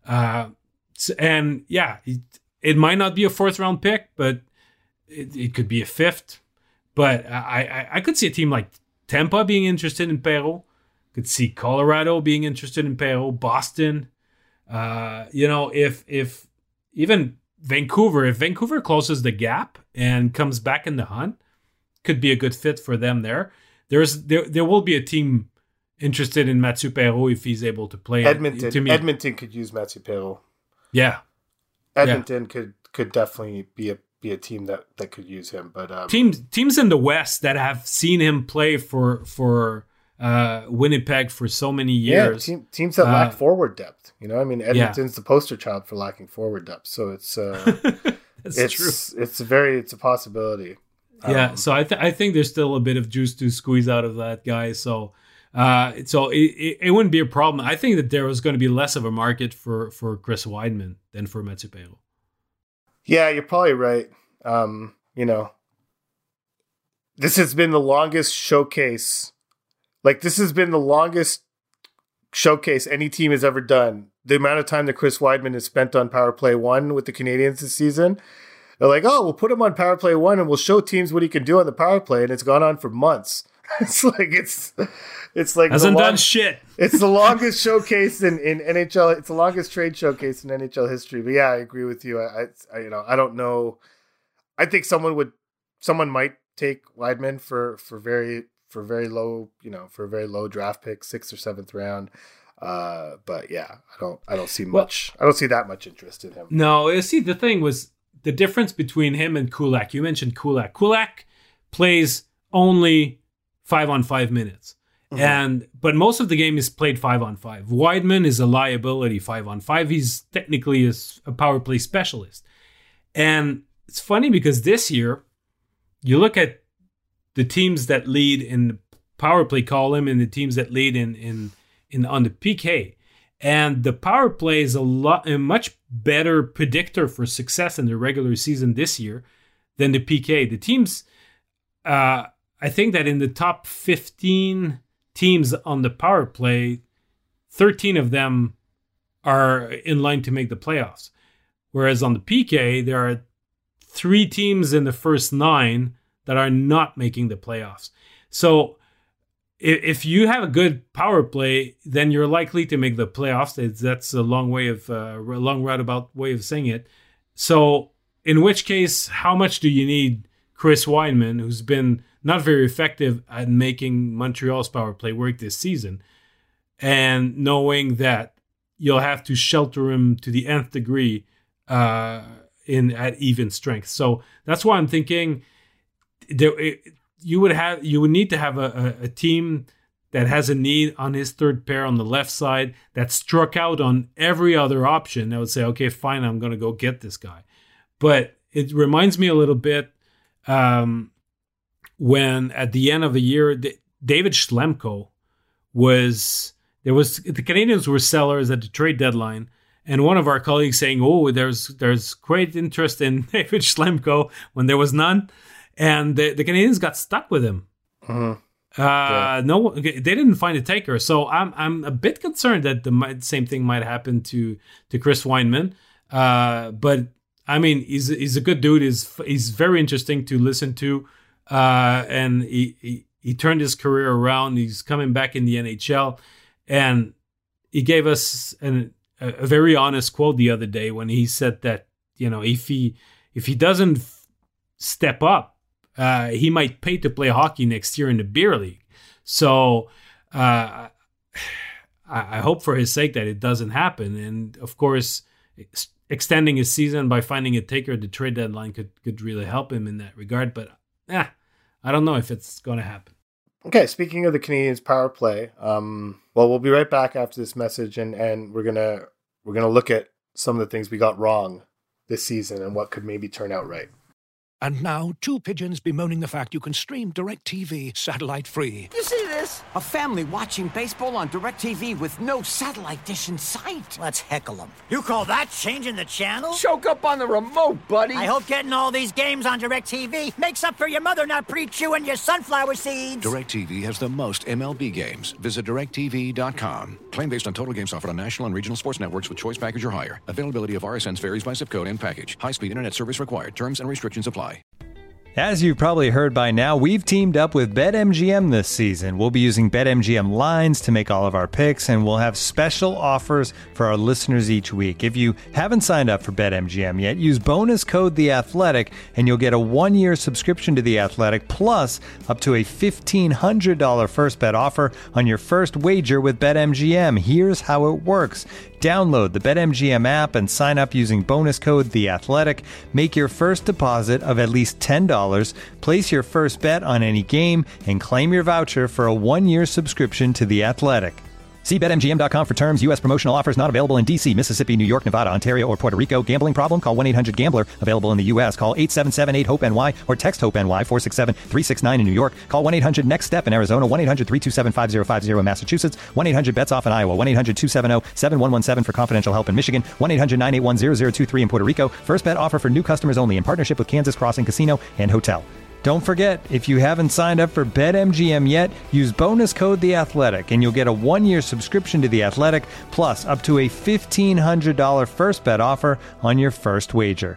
And yeah, it might not be a 4th round pick, but it could be a 5th. But I could see a team like Tampa being interested in Perreault. Could see Colorado being interested in Perreault. Boston. If even Vancouver, if Vancouver closes the gap and comes back in the hunt, could be a good fit for them there. There will be a team interested in Mathieu Perreault if he's able to play. Edmonton could use Mathieu Perreault. Yeah. Edmonton could definitely be a team that could use him. But teams in the West that have seen him play for Winnipeg for so many years. Yeah, teams that lack forward depth. Edmonton's the poster child for lacking forward depth. So it's That's true. It's a possibility. Yeah, so I think there's still a bit of juice to squeeze out of that guy. So it wouldn't be a problem. I think that there was going to be less of a market for Chris Weidman than for Mathieu Perreault. Yeah, you're probably right. This has been the longest showcase. This has been the longest showcase any team has ever done. The amount of time that Chris Weidman has spent on Power Play 1 with the Canadiens this season. They're like, oh, we'll put him on Power Play 1 and we'll show teams what he can do on the power play. And it's gone on for months. It's like hasn't done shit. It's the longest showcase in NHL. It's the longest trade showcase in NHL history. But yeah, I agree with you. I don't know. I think someone might take Weidman for very low draft pick, 6th or 7th round. But yeah, I don't see much. I don't see that much interest in him. No, see, the thing was the difference between him and Kulak. You mentioned Kulak. Kulak plays only 5-on-5 minutes. Mm-hmm. But most of the game is played 5-on-5. Weidman is a liability 5-on-5. He's technically a power play specialist. And it's funny because this year, you look at the teams that lead in the power play column and the teams that lead in on the PK. And the power play is a much better predictor for success in the regular season this year than the PK. The teams, I think that in the top 15 teams on the power play, 13 of them are in line to make the playoffs. Whereas on the PK, there are 3 teams in the first 9 that are not making the playoffs. So if you have a good power play, then you're likely to make the playoffs. That's a long roundabout way of saying it. So in which case, how much do you need Chris Wideman, who's been not very effective at making Montreal's power play work this season, and knowing that you'll have to shelter him to the nth degree at even strength. So that's why I'm thinking you would need to have a team that has a need on his third pair on the left side that struck out on every other option. I would say, okay, fine, I'm going to go get this guy. But it reminds me a little bit when at the end of the year, David Schlemko the Canadians were sellers at the trade deadline, and one of our colleagues saying, "Oh, there's great interest in David Schlemko," when there was none, and the Canadians got stuck with him. Mm-hmm. No, they didn't find a taker, so I'm a bit concerned that the same thing might happen to Chris Wideman. But I mean, he's a good dude. He's very interesting to listen to, and he turned his career around. He's coming back in the NHL. And he gave us a very honest quote the other day when he said that, if he doesn't step up, he might pay to play hockey next year in the beer league. So I hope for his sake that it doesn't happen. And of course, extending his season by finding a taker at the trade deadline could really help him in that regard. But I don't know if it's going to happen. Okay, speaking of the Canadiens' power play, we'll be right back after this message, and we're gonna look at some of the things we got wrong this season and what could maybe turn out right. And now, two pigeons bemoaning the fact you can stream DirecTV satellite-free. You see this? A family watching baseball on DirecTV with no satellite dish in sight. Let's heckle them. You call that changing the channel? Choke up on the remote, buddy. I hope getting all these games on DirecTV makes up for your mother not pre-chewing your sunflower seeds. DirecTV has the most MLB games. Visit DirecTV.com. Claim based on total games offered on national and regional sports networks with choice package or higher. Availability of RSNs varies by zip code and package. High-speed internet service required. Terms and restrictions apply. As you've probably heard by now, we've teamed up with BetMGM this season. We'll be using BetMGM lines to make all of our picks, and we'll have special offers for our listeners each week. If you haven't signed up for BetMGM yet, use bonus code The Athletic, and you'll get a 1-year subscription to The Athletic, plus up to a $1,500 first bet offer on your first wager with BetMGM. Here's how it works. Download the BetMGM app and sign up using bonus code The Athletic. Make your first deposit of at least $10. Place your first bet on any game and claim your voucher for a 1-year subscription to The Athletic. See BetMGM.com for terms. U.S. promotional offers not available in D.C., Mississippi, New York, Nevada, Ontario, or Puerto Rico. Gambling problem? Call 1-800-GAMBLER. Available in the U.S. Call 877-8-HOPE-NY or text HOPE-NY 467-369 in New York. Call 1-800-NEXT-STEP in Arizona. 1-800-327-5050 in Massachusetts. 1-800-BETS-OFF in Iowa. 1-800-270-7117 for confidential help in Michigan. 1-800-981-0023 in Puerto Rico. First bet offer for new customers only in partnership with Kansas Crossing Casino and Hotel. Don't forget, if you haven't signed up for BetMGM yet, use bonus code The Athletic, and you'll get a 1-year subscription to The Athletic, plus up to a $1,500 first bet offer on your first wager.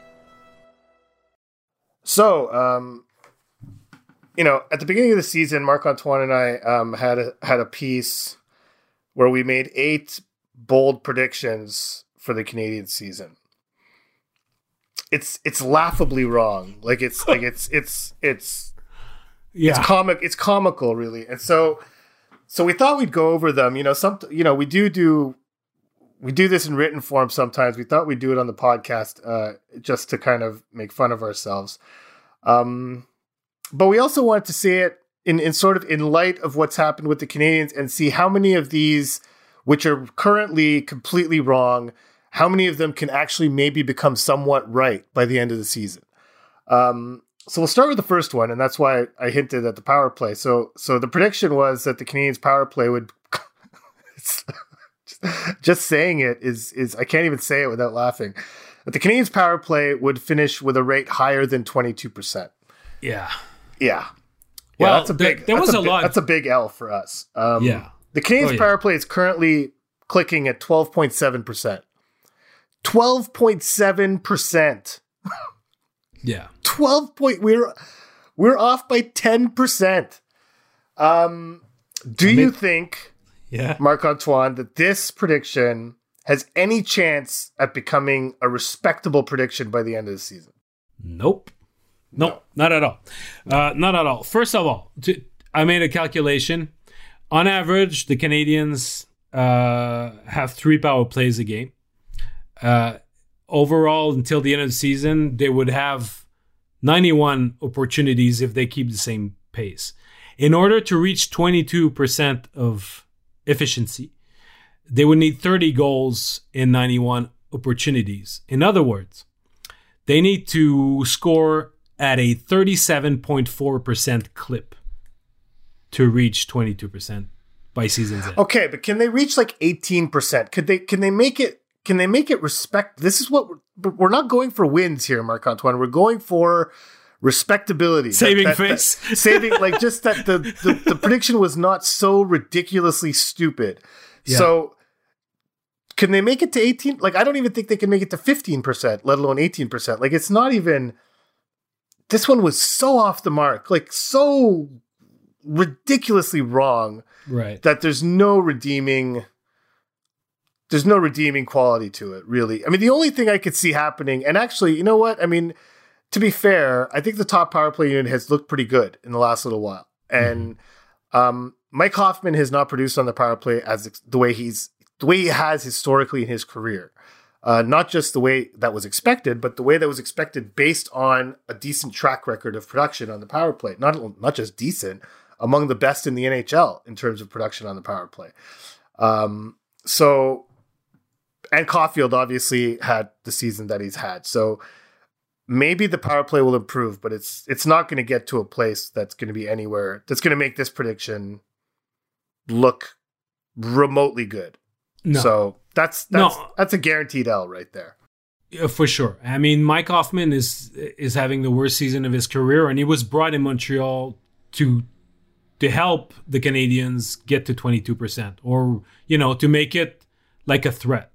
So, at the beginning of the season, Marc-Antoine and I had a piece where we made 8 bold predictions for the Canadian season. It's laughably wrong. It's comical, really. And so we thought we'd go over them. We do this in written form sometimes. We thought we'd do it on the podcast just to kind of make fun of ourselves. But we also wanted to see it in sort of in light of what's happened with the Canadians and see how many of these, which are currently completely wrong, how many of them can actually maybe become somewhat right by the end of the season. So we'll start with the first one, and that's why I hinted at the power play. So the prediction was that the Canadiens' power play would just saying it is I can't even say it without laughing. That the Canadiens' power play would finish with a rate higher than 22%. Yeah. Well, that's a big L for us. The Canadiens' power play is currently clicking at 12.7%. 12.7%. Yeah. 12 point. We're off by 10%. Do you think, yeah, Marc-Antoine, that this prediction has any chance at becoming a respectable prediction by the end of the season? Nope. No, not at all. Not at all. First of all, I made a calculation. On average, the Canadians have 3 power plays a game. Overall, until the end of the season, they would have 91 opportunities if they keep the same pace. In order to reach 22% of efficiency, they would need 30 goals in 91 opportunities. In other words, they need to score at a 37.4% clip to reach 22% by season's end. Okay, but can they reach like 18%? Can they make it respect? This is what we're not going for wins here, Marc-Antoine. We're going for respectability. Saving face. Saving, like, just that the prediction was not so ridiculously stupid. Yeah. So can they make it to 18? Like, I don't even think they can make it to 15%, let alone 18%. Like, it's not even, this one was so off the mark, like so ridiculously wrong, right? That there's no redeeming quality to it, really. I mean, the only thing I could see happening, and actually, you know what? I mean, to be fair, I think the top power play unit has looked pretty good in the last little while. And Mike Hoffman has not produced on the power play as the way he has historically in his career. Not just the way that was expected, but the way that was expected based on a decent track record of production on the power play. Not just decent, among the best in the NHL in terms of production on the power play. And Caulfield obviously had the season that he's had. So maybe the power play will improve, but it's not going to get to a place that's going to be anywhere that's going to make this prediction look remotely good. No. So that's a guaranteed L right there. Yeah, for sure. I mean, Mike Hoffman is having the worst season of his career, and he was brought in Montreal to help the Canadians get to 22%, or to make it like a threat.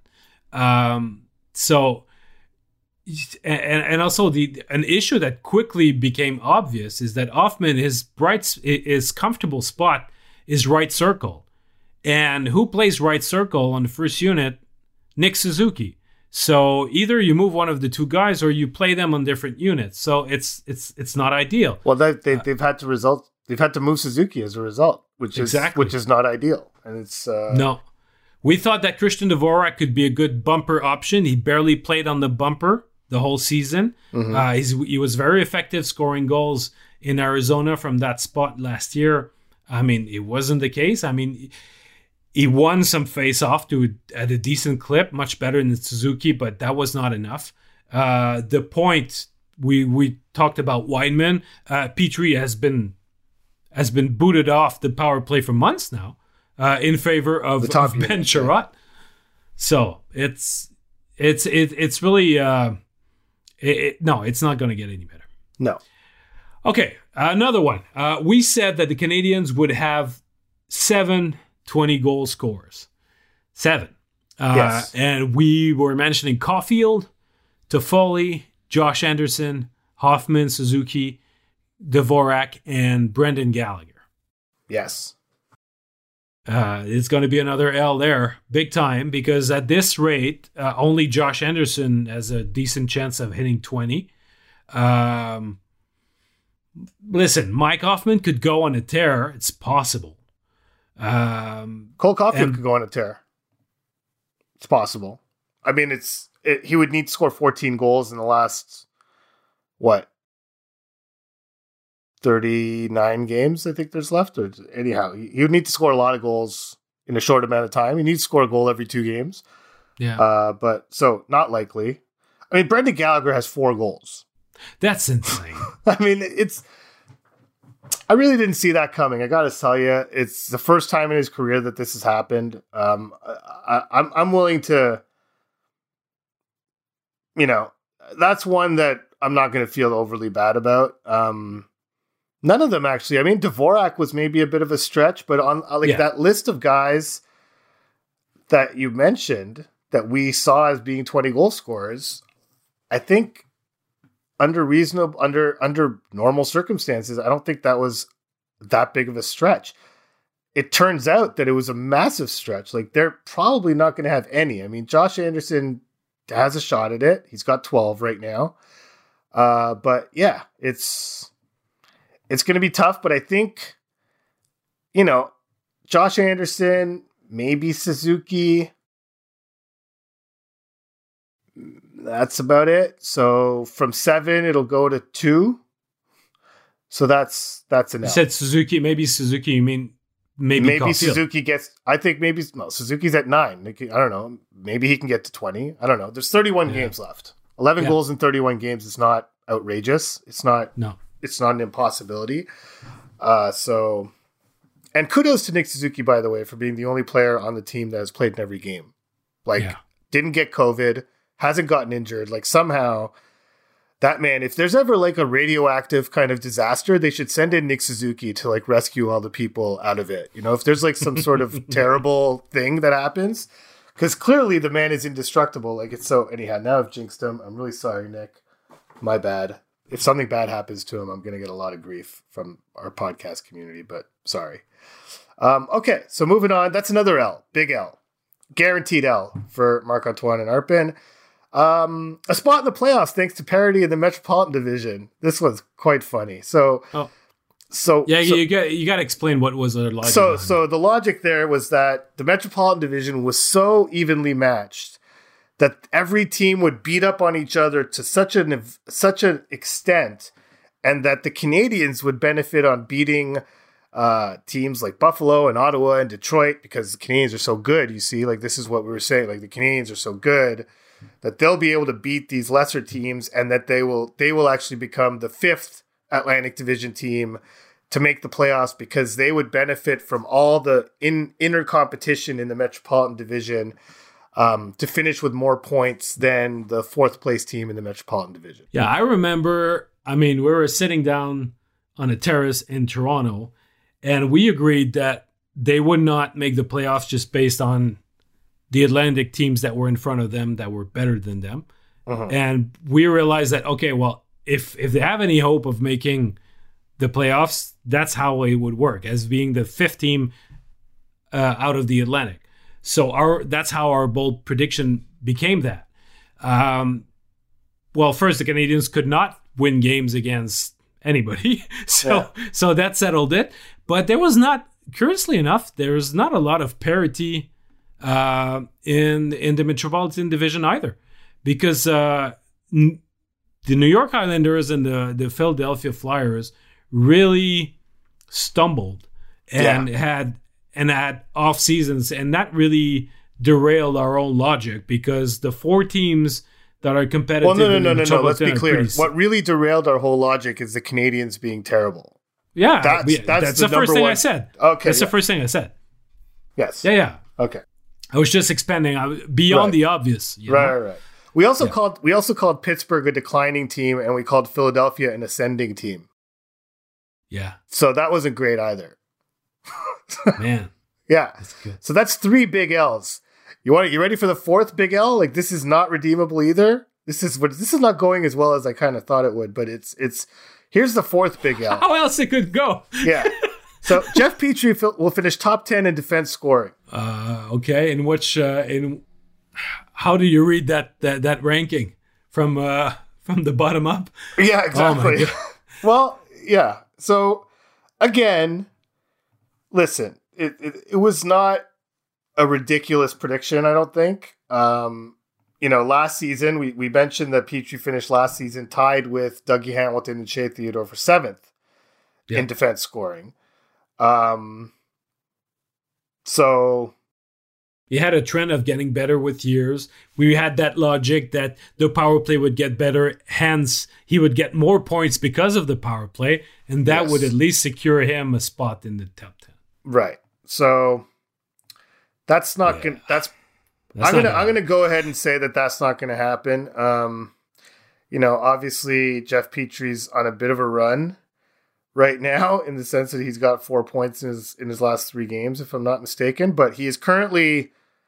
So, and also an issue that quickly became obvious is that Hoffman, his comfortable spot is right circle. And who plays right circle on the first unit? Nick Suzuki. So either you move one of the two guys or you play them on different units. So it's not ideal. Well, they've had to They've had to move Suzuki as a result, which is not ideal. And it's no. We thought that Christian Dvorak could be a good bumper option. He barely played on the bumper the whole season. Mm-hmm. He was very effective scoring goals in Arizona from that spot last year. I mean, it wasn't the case. I mean, he won some face-off at a decent clip, much better than Suzuki, but that was not enough. The point we talked about Wideman, Petrie has been booted off the power play for months now in favor of Ben Sherratt. So it's really no, it's not going to get any better. No. Okay, another one. We said that the Canadians would have 7 20-goal scorers. 7. Yes. And we were mentioning Caulfield, Toffoli, Josh Anderson, Hoffman, Suzuki, Dvorak, and Brendan Gallagher. Yes. It's going to be another L there, big time, because at this rate, only Josh Anderson has a decent chance of hitting 20. Listen, Mike Hoffman could go on a tear. It's possible. Cole Caulfield could go on a tear. It's possible. I mean, he would need to score 14 goals in the last, 39 games, I think there's left. Or anyhow, he would need to score a lot of goals in a short amount of time. He needs to score a goal every 2 games. Yeah. But so not likely. I mean, Brendan Gallagher has 4 goals. That's insane. I mean, I really didn't see that coming. I got to tell you, it's the first time in his career that this has happened. I'm willing to, that's one that I'm not going to feel overly bad about. None of them actually. I mean, Dvorak was maybe a bit of a stretch, but on that list of guys that you mentioned that we saw as being 20 goal scorers, I think under normal circumstances, I don't think that was that big of a stretch. it turns out that it was a massive stretch. Like, they're probably not going to have any. I mean, Josh Anderson has a shot at it. He's got 12 right now. But yeah, it's going to be tough. But I think, Josh Anderson, maybe Suzuki. That's about it. So from 7, it'll go to 2. So that's enough. You said Suzuki. Maybe Suzuki. You mean maybe Suzuki gets? I think Suzuki's at 9. I don't know. Maybe he can get to 20. I don't know. There's 31 games left. 11 goals in 31 games is not outrageous. It's not. No. It's not an impossibility. And kudos to Nick Suzuki, by the way, for being the only player on the team that has played in every game. Didn't get COVID, hasn't gotten injured. Like, somehow, that man, if there's ever like a radioactive kind of disaster, they should send in Nick Suzuki to like rescue all the people out of it. If there's like some sort of terrible thing that happens, because clearly the man is indestructible. Like, it's so, anyhow, now I've jinxed him. I'm really sorry, Nick. My bad. If something bad happens to him, I'm going to get a lot of grief from our podcast community, but sorry. Okay, so moving on. That's another L. Big L. Guaranteed L for Marc-Antoine and Arpin. A spot in the playoffs thanks to parity in the Metropolitan Division. This was quite funny. You got to explain what was the logic. So the logic there was that the Metropolitan Division was so evenly matched that every team would beat up on each other to such an extent, and that the Canadians would benefit on beating teams like Buffalo and Ottawa and Detroit, because the Canadians are so good. You see, like, this is what we were saying. Like, the Canadians are so good that they'll be able to beat these lesser teams, and that they will actually become the 5th Atlantic Division team to make the playoffs, because they would benefit from all the inner competition in the Metropolitan Division to finish with more points than the 4th place team in the Metropolitan Division. Yeah, I remember, we were sitting down on a terrace in Toronto, and we agreed that they would not make the playoffs just based on the Atlantic teams that were in front of them that were better than them. Uh-huh. And we realized that, okay, well, if they have any hope of making the playoffs, that's how it would work, as being the 5th team out of the Atlantic. So that's how our bold prediction became that. Well, first, the Canadians could not win games against anybody. So that settled it. But there was not, curiously enough, there was not a lot of parity in the Metropolitan Division either, because the New York Islanders and the Philadelphia Flyers really stumbled and had off seasons, and that really derailed our own logic, because the 4 teams that are competitive. Well, no. Let's be clear. What really derailed our whole logic is the Canadians being terrible. Yeah, that's the first thing I said. Okay, that's the first thing I said. Yes. Yeah. Okay. I was just expanding beyond the obvious. Right. We also called Pittsburgh a declining team, and we called Philadelphia an ascending team. Yeah. So that wasn't great either. Man. Yeah. That's good. So that's 3 big L's. You ready for the 4th big L? Like, this is not redeemable either. This is not going as well as I kind of thought it would, but it's here's the 4th big L. How else it could go? Yeah. So Jeff Petrie will finish top 10 in defense scoring. Okay. In how do you read that ranking from the bottom up? Yeah, exactly. Well, yeah. So again, listen, it was not a ridiculous prediction, I don't think. Last season, we mentioned that Petrie finished last season tied with Dougie Hamilton and Shea Theodore for 7th in defense scoring. So he had a trend of getting better with years. We had that logic that the power play would get better, hence he would get more points because of the power play, and that would at least secure him a spot in the top 10. Right. So that's not going to I'm going to go ahead and say that that's not going to happen. Obviously Jeff Petrie's on a bit of a run right now, in the sense that he's got 4 points in his last 3 games, if I'm not mistaken, but he is currently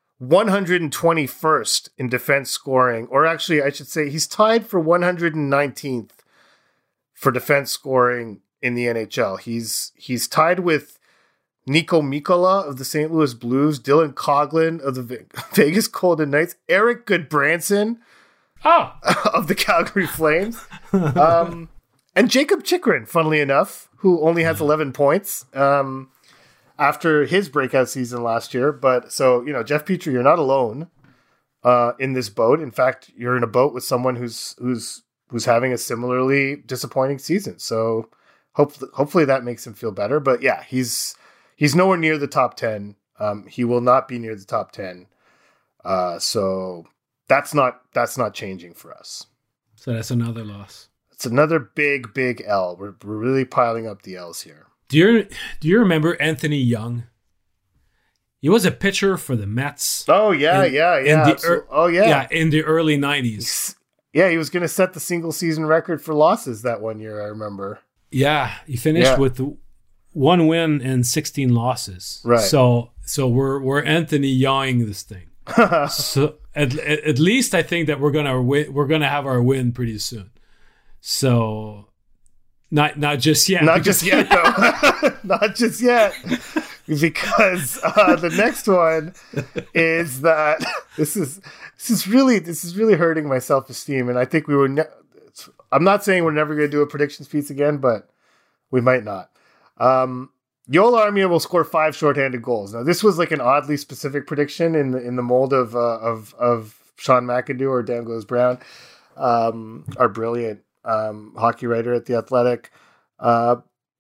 121st in defense scoring, or actually I should say he's tied for 119th for defense scoring in the NHL. He's tied with Nico Mikola of the St. Louis Blues, Dylan Coghlan of the Vegas Golden Knights, Eric Goodbranson of the Calgary Flames, and Jacob Chychrun, funnily enough, who only has 11 points after his breakout season last year. But so, Jeff Petrie, you're not alone in this boat. In fact, you're in a boat with someone who's having a similarly disappointing season. So hopefully that makes him feel better. But yeah, he's nowhere near the top 10. He will not be near the top 10. So that's not changing for us. So that's another loss. It's another big L. We're really piling up the L's here. Do you remember Anthony Young? He was a pitcher for the Mets. Oh yeah. In the early 90s. Yeah, he was going to set the single season record for losses that one year, I remember. Yeah, he finished with 1 win and 16 losses. Right. So we're Anthony Young this thing. So at least I think that we're gonna have our win pretty soon. So not just yet. Not just yet though. Not just yet. Because the next one is that this is really hurting my self-esteem, and I think we were. I'm not saying we're never going to do a predictions piece again, but we might not. Yoel Armia will score 5 shorthanded goals. Now, this was like an oddly specific prediction in the mold of Sean McAdoo or Dan Goes Brown, our brilliant hockey writer at The Athletic. Yoel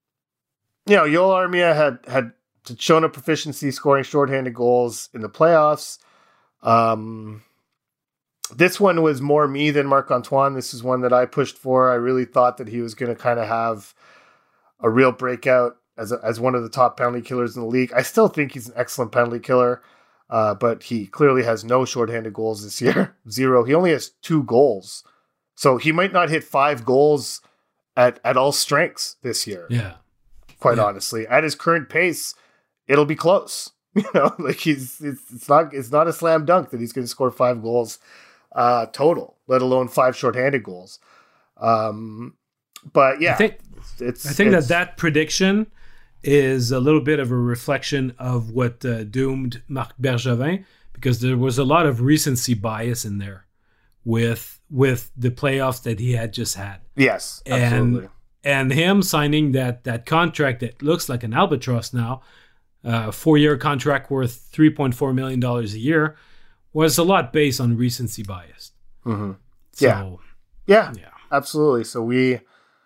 Armia had shown a proficiency scoring shorthanded goals in the playoffs. This one was more me than Marc-Antoine. This is one that I pushed for. I really thought that he was going to kind of have a real breakout as one of the top penalty killers in the league. I still think he's an excellent penalty killer, but he clearly has no shorthanded goals this year. 0. He only has 2 goals. So he might not hit 5 goals at all strengths this year. Yeah. Quite honestly. At his current pace, it'll be close. It's not a slam dunk that he's going to score 5 goals total, let alone 5 shorthanded goals. But yeah, I think that prediction is a little bit of a reflection of what doomed Marc Bergevin, because there was a lot of recency bias in there with the playoffs that he had just had. Yes, absolutely. And him signing that contract that looks like an albatross now, 4-year contract worth $3.4 million a year, was a lot based on recency bias. Mm-hmm. So, yeah, absolutely. So we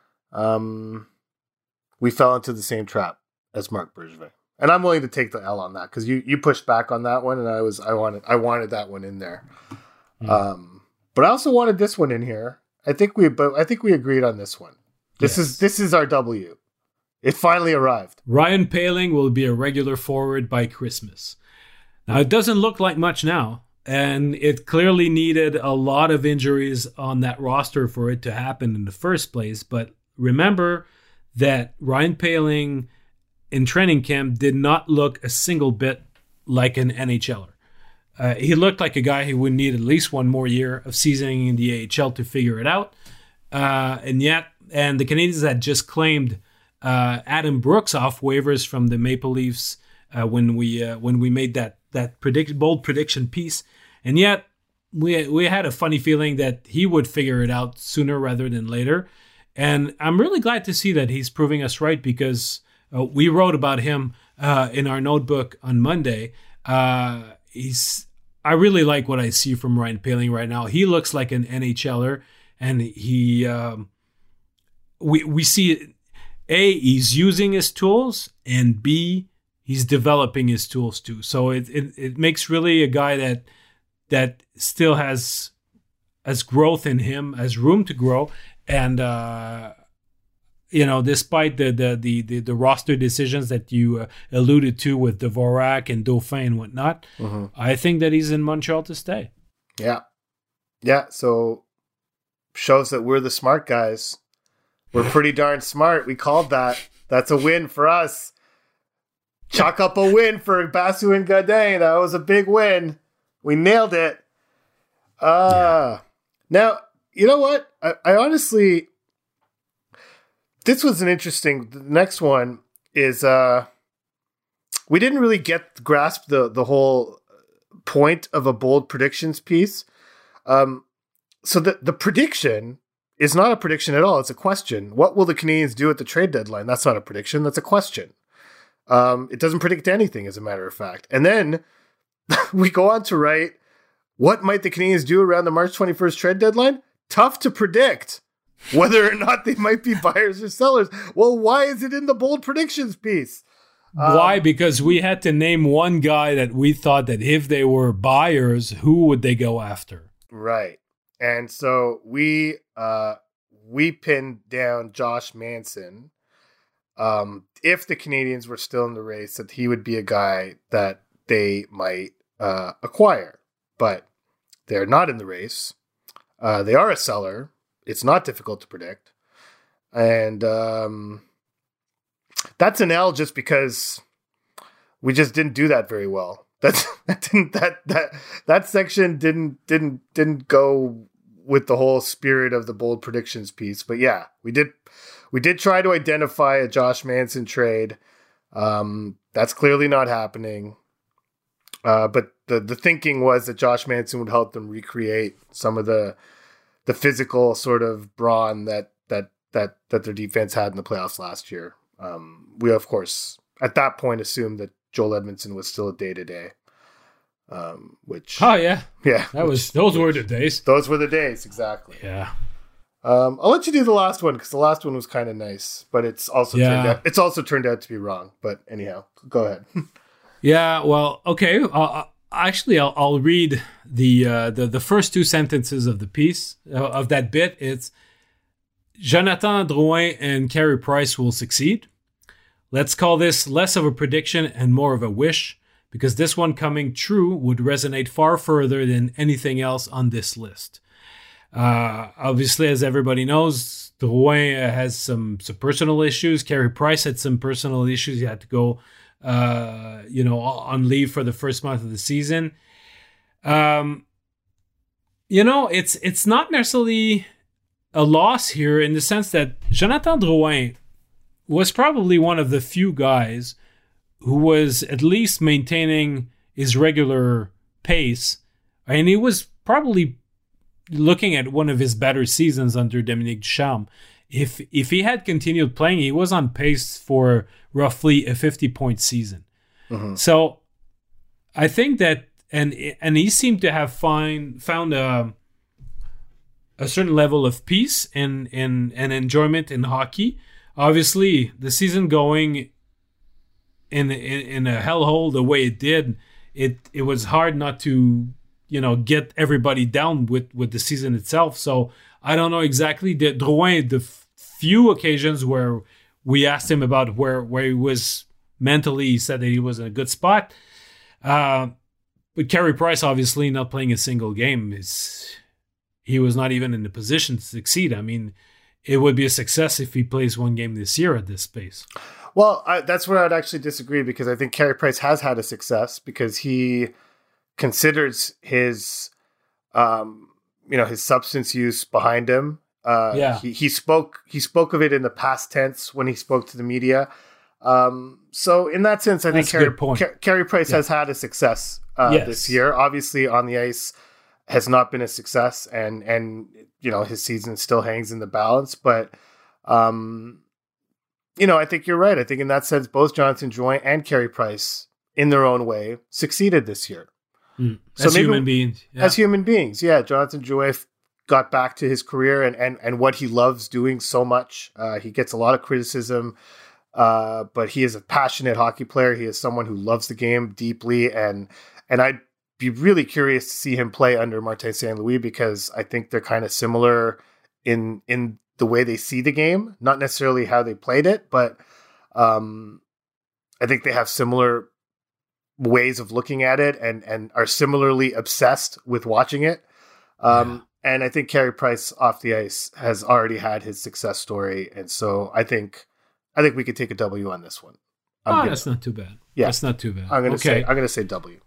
fell into the same trap as Marc Bergevin, and I'm willing to take the L on that because you pushed back on that one, and I wanted that one in there. But I also wanted this one in here. I think we agreed on this one. This is our W. It finally arrived. Ryan Poehling will be a regular forward by Christmas. Now, it doesn't look like much now, and it clearly needed a lot of injuries on that roster for it to happen in the first place. But remember that Ryan Poehling in training camp did not look a single bit like an NHLer. He looked like a guy who would need at least one more year of seasoning in the AHL to figure it out. And the Canadiens had just claimed Adam Brooks off waivers from the Maple Leafs when we made that bold prediction piece, and yet we had a funny feeling that he would figure it out sooner rather than later. And I'm really glad to see that he's proving us right, because we wrote about him in our notebook on Monday. I really like what I see from Ryan Poehling right now. He looks like an NHLer, and we see A, he's using his tools, and B, he's developing his tools too. So it makes really a guy that still has growth in him, has room to grow, and despite the roster decisions that you alluded to with Dvorak and Dauphin and whatnot, I think that he's in Montreal to stay. Yeah. So shows that we're the smart guys. We're pretty darn smart. We called that. That's a win for us. Chalk up a win for Basu and Godin. That was a big win. We nailed it. Now, you know what? I honestly, this was an interesting. The next one is we didn't really grasp the whole point of a bold predictions piece. So the prediction is not a prediction at all. It's a question. What will the Canadiens do at the trade deadline? That's not a prediction. That's a question. It doesn't predict anything, as a matter of fact. And then we go on to write, what might the Canadiens do around the March 21st trade deadline? Tough to predict whether or not they might be buyers or sellers. Well, why is it in the bold predictions piece? Why? Because we had to name one guy that we thought that if they were buyers, who would they go after? Right. And so we pinned down Josh Manson. If the Canadiens were still in the race, that he would be a guy that they might acquire. But they're not in the race. They are a seller. It's not difficult to predict. And that's an L just because we just didn't do that very well. That section didn't go with the whole spirit of the bold predictions piece. But yeah, we did try to identify a Josh Manson trade. That's clearly not happening. But the thinking was that Josh Manson would help them recreate some of the physical sort of brawn that their defense had in the playoffs last year. We of course at that point assumed that Joel Edmondson was still a day-to-day. Which those were the days. Those were the days, exactly. Yeah. I'll let you do the last one because the last one was kind of nice, but it's also turned out to be wrong. But anyhow, go ahead. Yeah, well, okay. I'll read the first two sentences of the piece of that bit. It's Jonathan Drouin and Carey Price will succeed. Let's call this less of a prediction and more of a wish, because this one coming true would resonate far further than anything else on this list. Obviously, as everybody knows, Drouin has some personal issues. Carey Price had some personal issues. He had to go on leave for the first month of the season. It's not necessarily a loss here in the sense that Jonathan Drouin was probably one of the few guys who was at least maintaining his regular pace, and he was probably looking at one of his better seasons under Dominique Ducharme. If he had continued playing, he was on pace for roughly a 50-point season. Mm-hmm. So I think that, and he seemed to have found a certain level of peace and enjoyment in hockey. Obviously, the season going in a hellhole the way it did, it was hard not to get everybody down with the season itself. So I don't know exactly. Drouin, the few occasions where we asked him about where he was mentally, he said that he was in a good spot. But Carey Price, obviously not playing a single game, he was not even in the position to succeed. I mean, it would be a success if he plays one game this year at this pace. Well, that's where I'd actually disagree, because I think Carey Price has had a success because he considers his substance use behind him. He spoke of it in the past tense when he spoke to the media. So in that sense, I think Carey Price has had a success this year. Obviously, on the ice has not been a success, and his season still hangs in the balance. But I think you're right. I think in that sense, both Jonathan Drouin and Carey Price, in their own way, succeeded this year. As human beings. Yeah. As human beings, yeah. Jonathan Drouin got back to his career and what he loves doing so much. He gets a lot of criticism, but he is a passionate hockey player. He is someone who loves the game deeply, and I'd be really curious to see him play under Martin St. Louis, because I think they're kind of similar in the way they see the game, not necessarily how they played it, but I think they have similar ways of looking at it and are similarly obsessed with watching it. And I think Carey Price off the ice has already had his success story. And so I think we could take a W on this one. That's not too bad. Yeah. That's not too bad. I'm going to say W.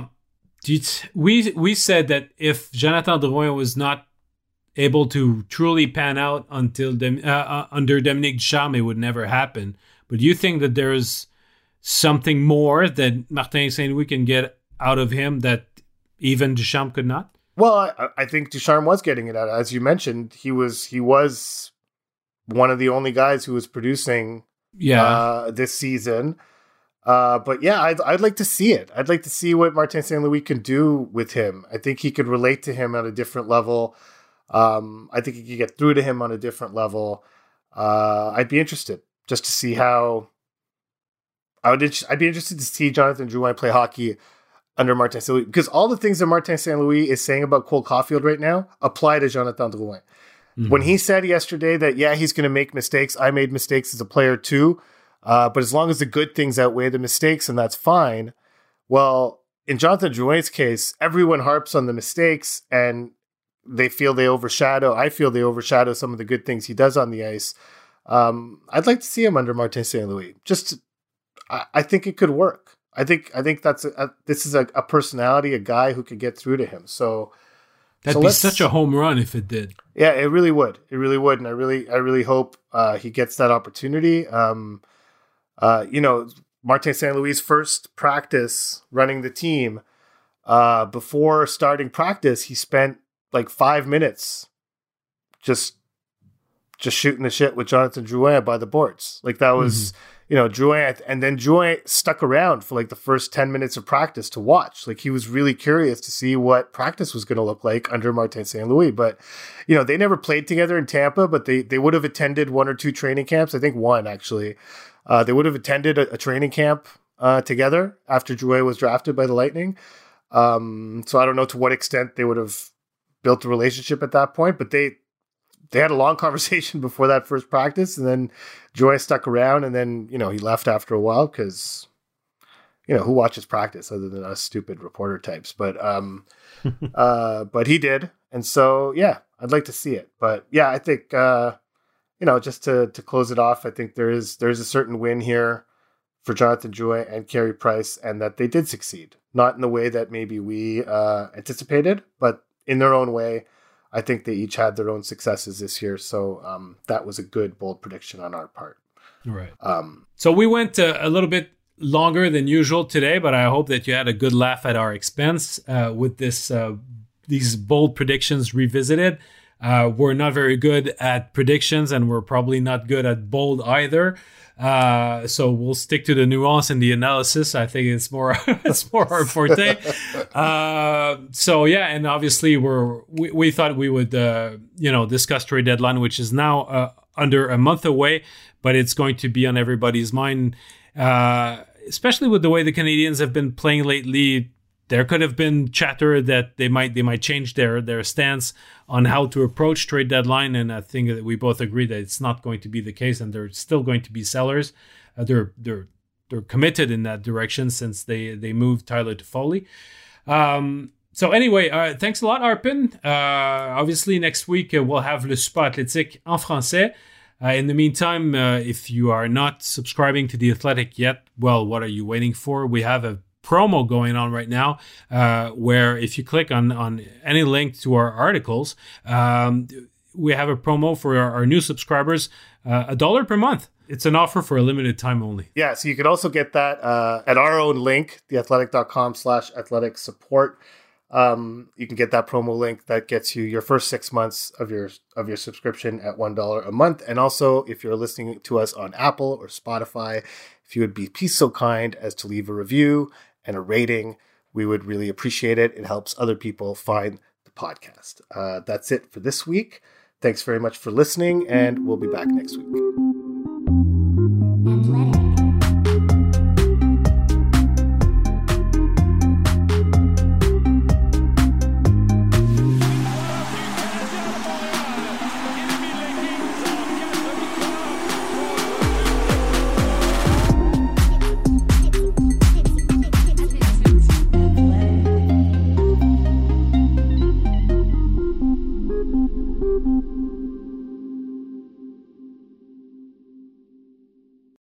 We said that if Jonathan Drouin was not able to truly pan out until under Dominique Ducharme, it would never happen. But you think that there's something more that Martin St. Louis can get out of him that even Ducharme could not? Well, I think Ducharme was getting it out. As you mentioned, he was one of the only guys who was producing this season. But yeah, I'd like to see it. I'd like to see what Martin St. Louis can do with him. I think he could relate to him at a different level. I think he could get through to him on a different level. I'd be interested just to see how. I'd be interested to see Jonathan Drouin play hockey under Martin St. Louis, because all the things that Martin St. Louis is saying about Cole Caulfield right now apply to Jonathan Drouin. Mm-hmm. When he said yesterday that, he's going to make mistakes, I made mistakes as a player too, but as long as the good things outweigh the mistakes, and that's fine. Well, in Jonathan Drouin's case, everyone harps on the mistakes, and I feel they overshadow some of the good things he does on the ice. I'd like to see him under Martin St. Louis. I think it could work. I think that's this is a personality, a guy who could get through to him. So that'd be such a home run if it did. Yeah, it really would. It really would, and I really hope he gets that opportunity. Martin St. Louis' first practice running the team, before starting practice, he spent like 5 minutes just shooting the shit with Jonathan Drouin by the boards. Like that was. Mm-hmm. Drouin, and then Drouin stuck around for like the first 10 minutes of practice to watch. Like he was really curious to see what practice was going to look like under Martin St. Louis. But, they never played together in Tampa, but they would have attended one or two training camps. I think one, actually. They would have attended a training camp together after Drouin was drafted by the Lightning. So I don't know to what extent they would have built a relationship at that point, but they had a long conversation before that first practice, and then Drouin stuck around, and then, he left after a while because, who watches practice other than us stupid reporter types? But but he did. And so, I'd like to see it. But yeah, I think, just to close it off, I think there's a certain win here for Jonathan Drouin and Carey Price, and that they did succeed. Not in the way that maybe we anticipated, but in their own way. I think they each had their own successes this year. So that was a good, bold prediction on our part. Right. So we went a little bit longer than usual today, but I hope that you had a good laugh at our expense with these bold predictions revisited. We're not very good at predictions, and we're probably not good at bold either. So we'll stick to the nuance and the analysis. I think it's more our forte. And obviously we thought we would discuss trade deadline, which is now under a month away, but it's going to be on everybody's mind, especially with the way the Canadiens have been playing lately. There could have been chatter that they might change their stance on how to approach trade deadline, and I think that we both agree that it's not going to be the case, and they're still going to be sellers. They're committed in that direction since they moved Tyler Toffoli. So anyway, thanks a lot, Arpin. Obviously, next week we'll have Le Sport Athlétique en français. In the meantime, if you are not subscribing to The Athletic yet, well, what are you waiting for? We have a promo going on right now, where if you click on any link to our articles, we have a promo for our new subscribers, $1 per month. It's an offer for a limited time only. Yeah, so you can also get that at our own link, theathletic.com/athletic support. You can get that promo link that gets you your first 6 months of your subscription at $1 a month. And also, if you're listening to us on Apple or Spotify, if you would be so kind as to leave a review and a rating, we would really appreciate it. It helps other people find the podcast. That's it for this week. Thanks very much for listening, and we'll be back next week.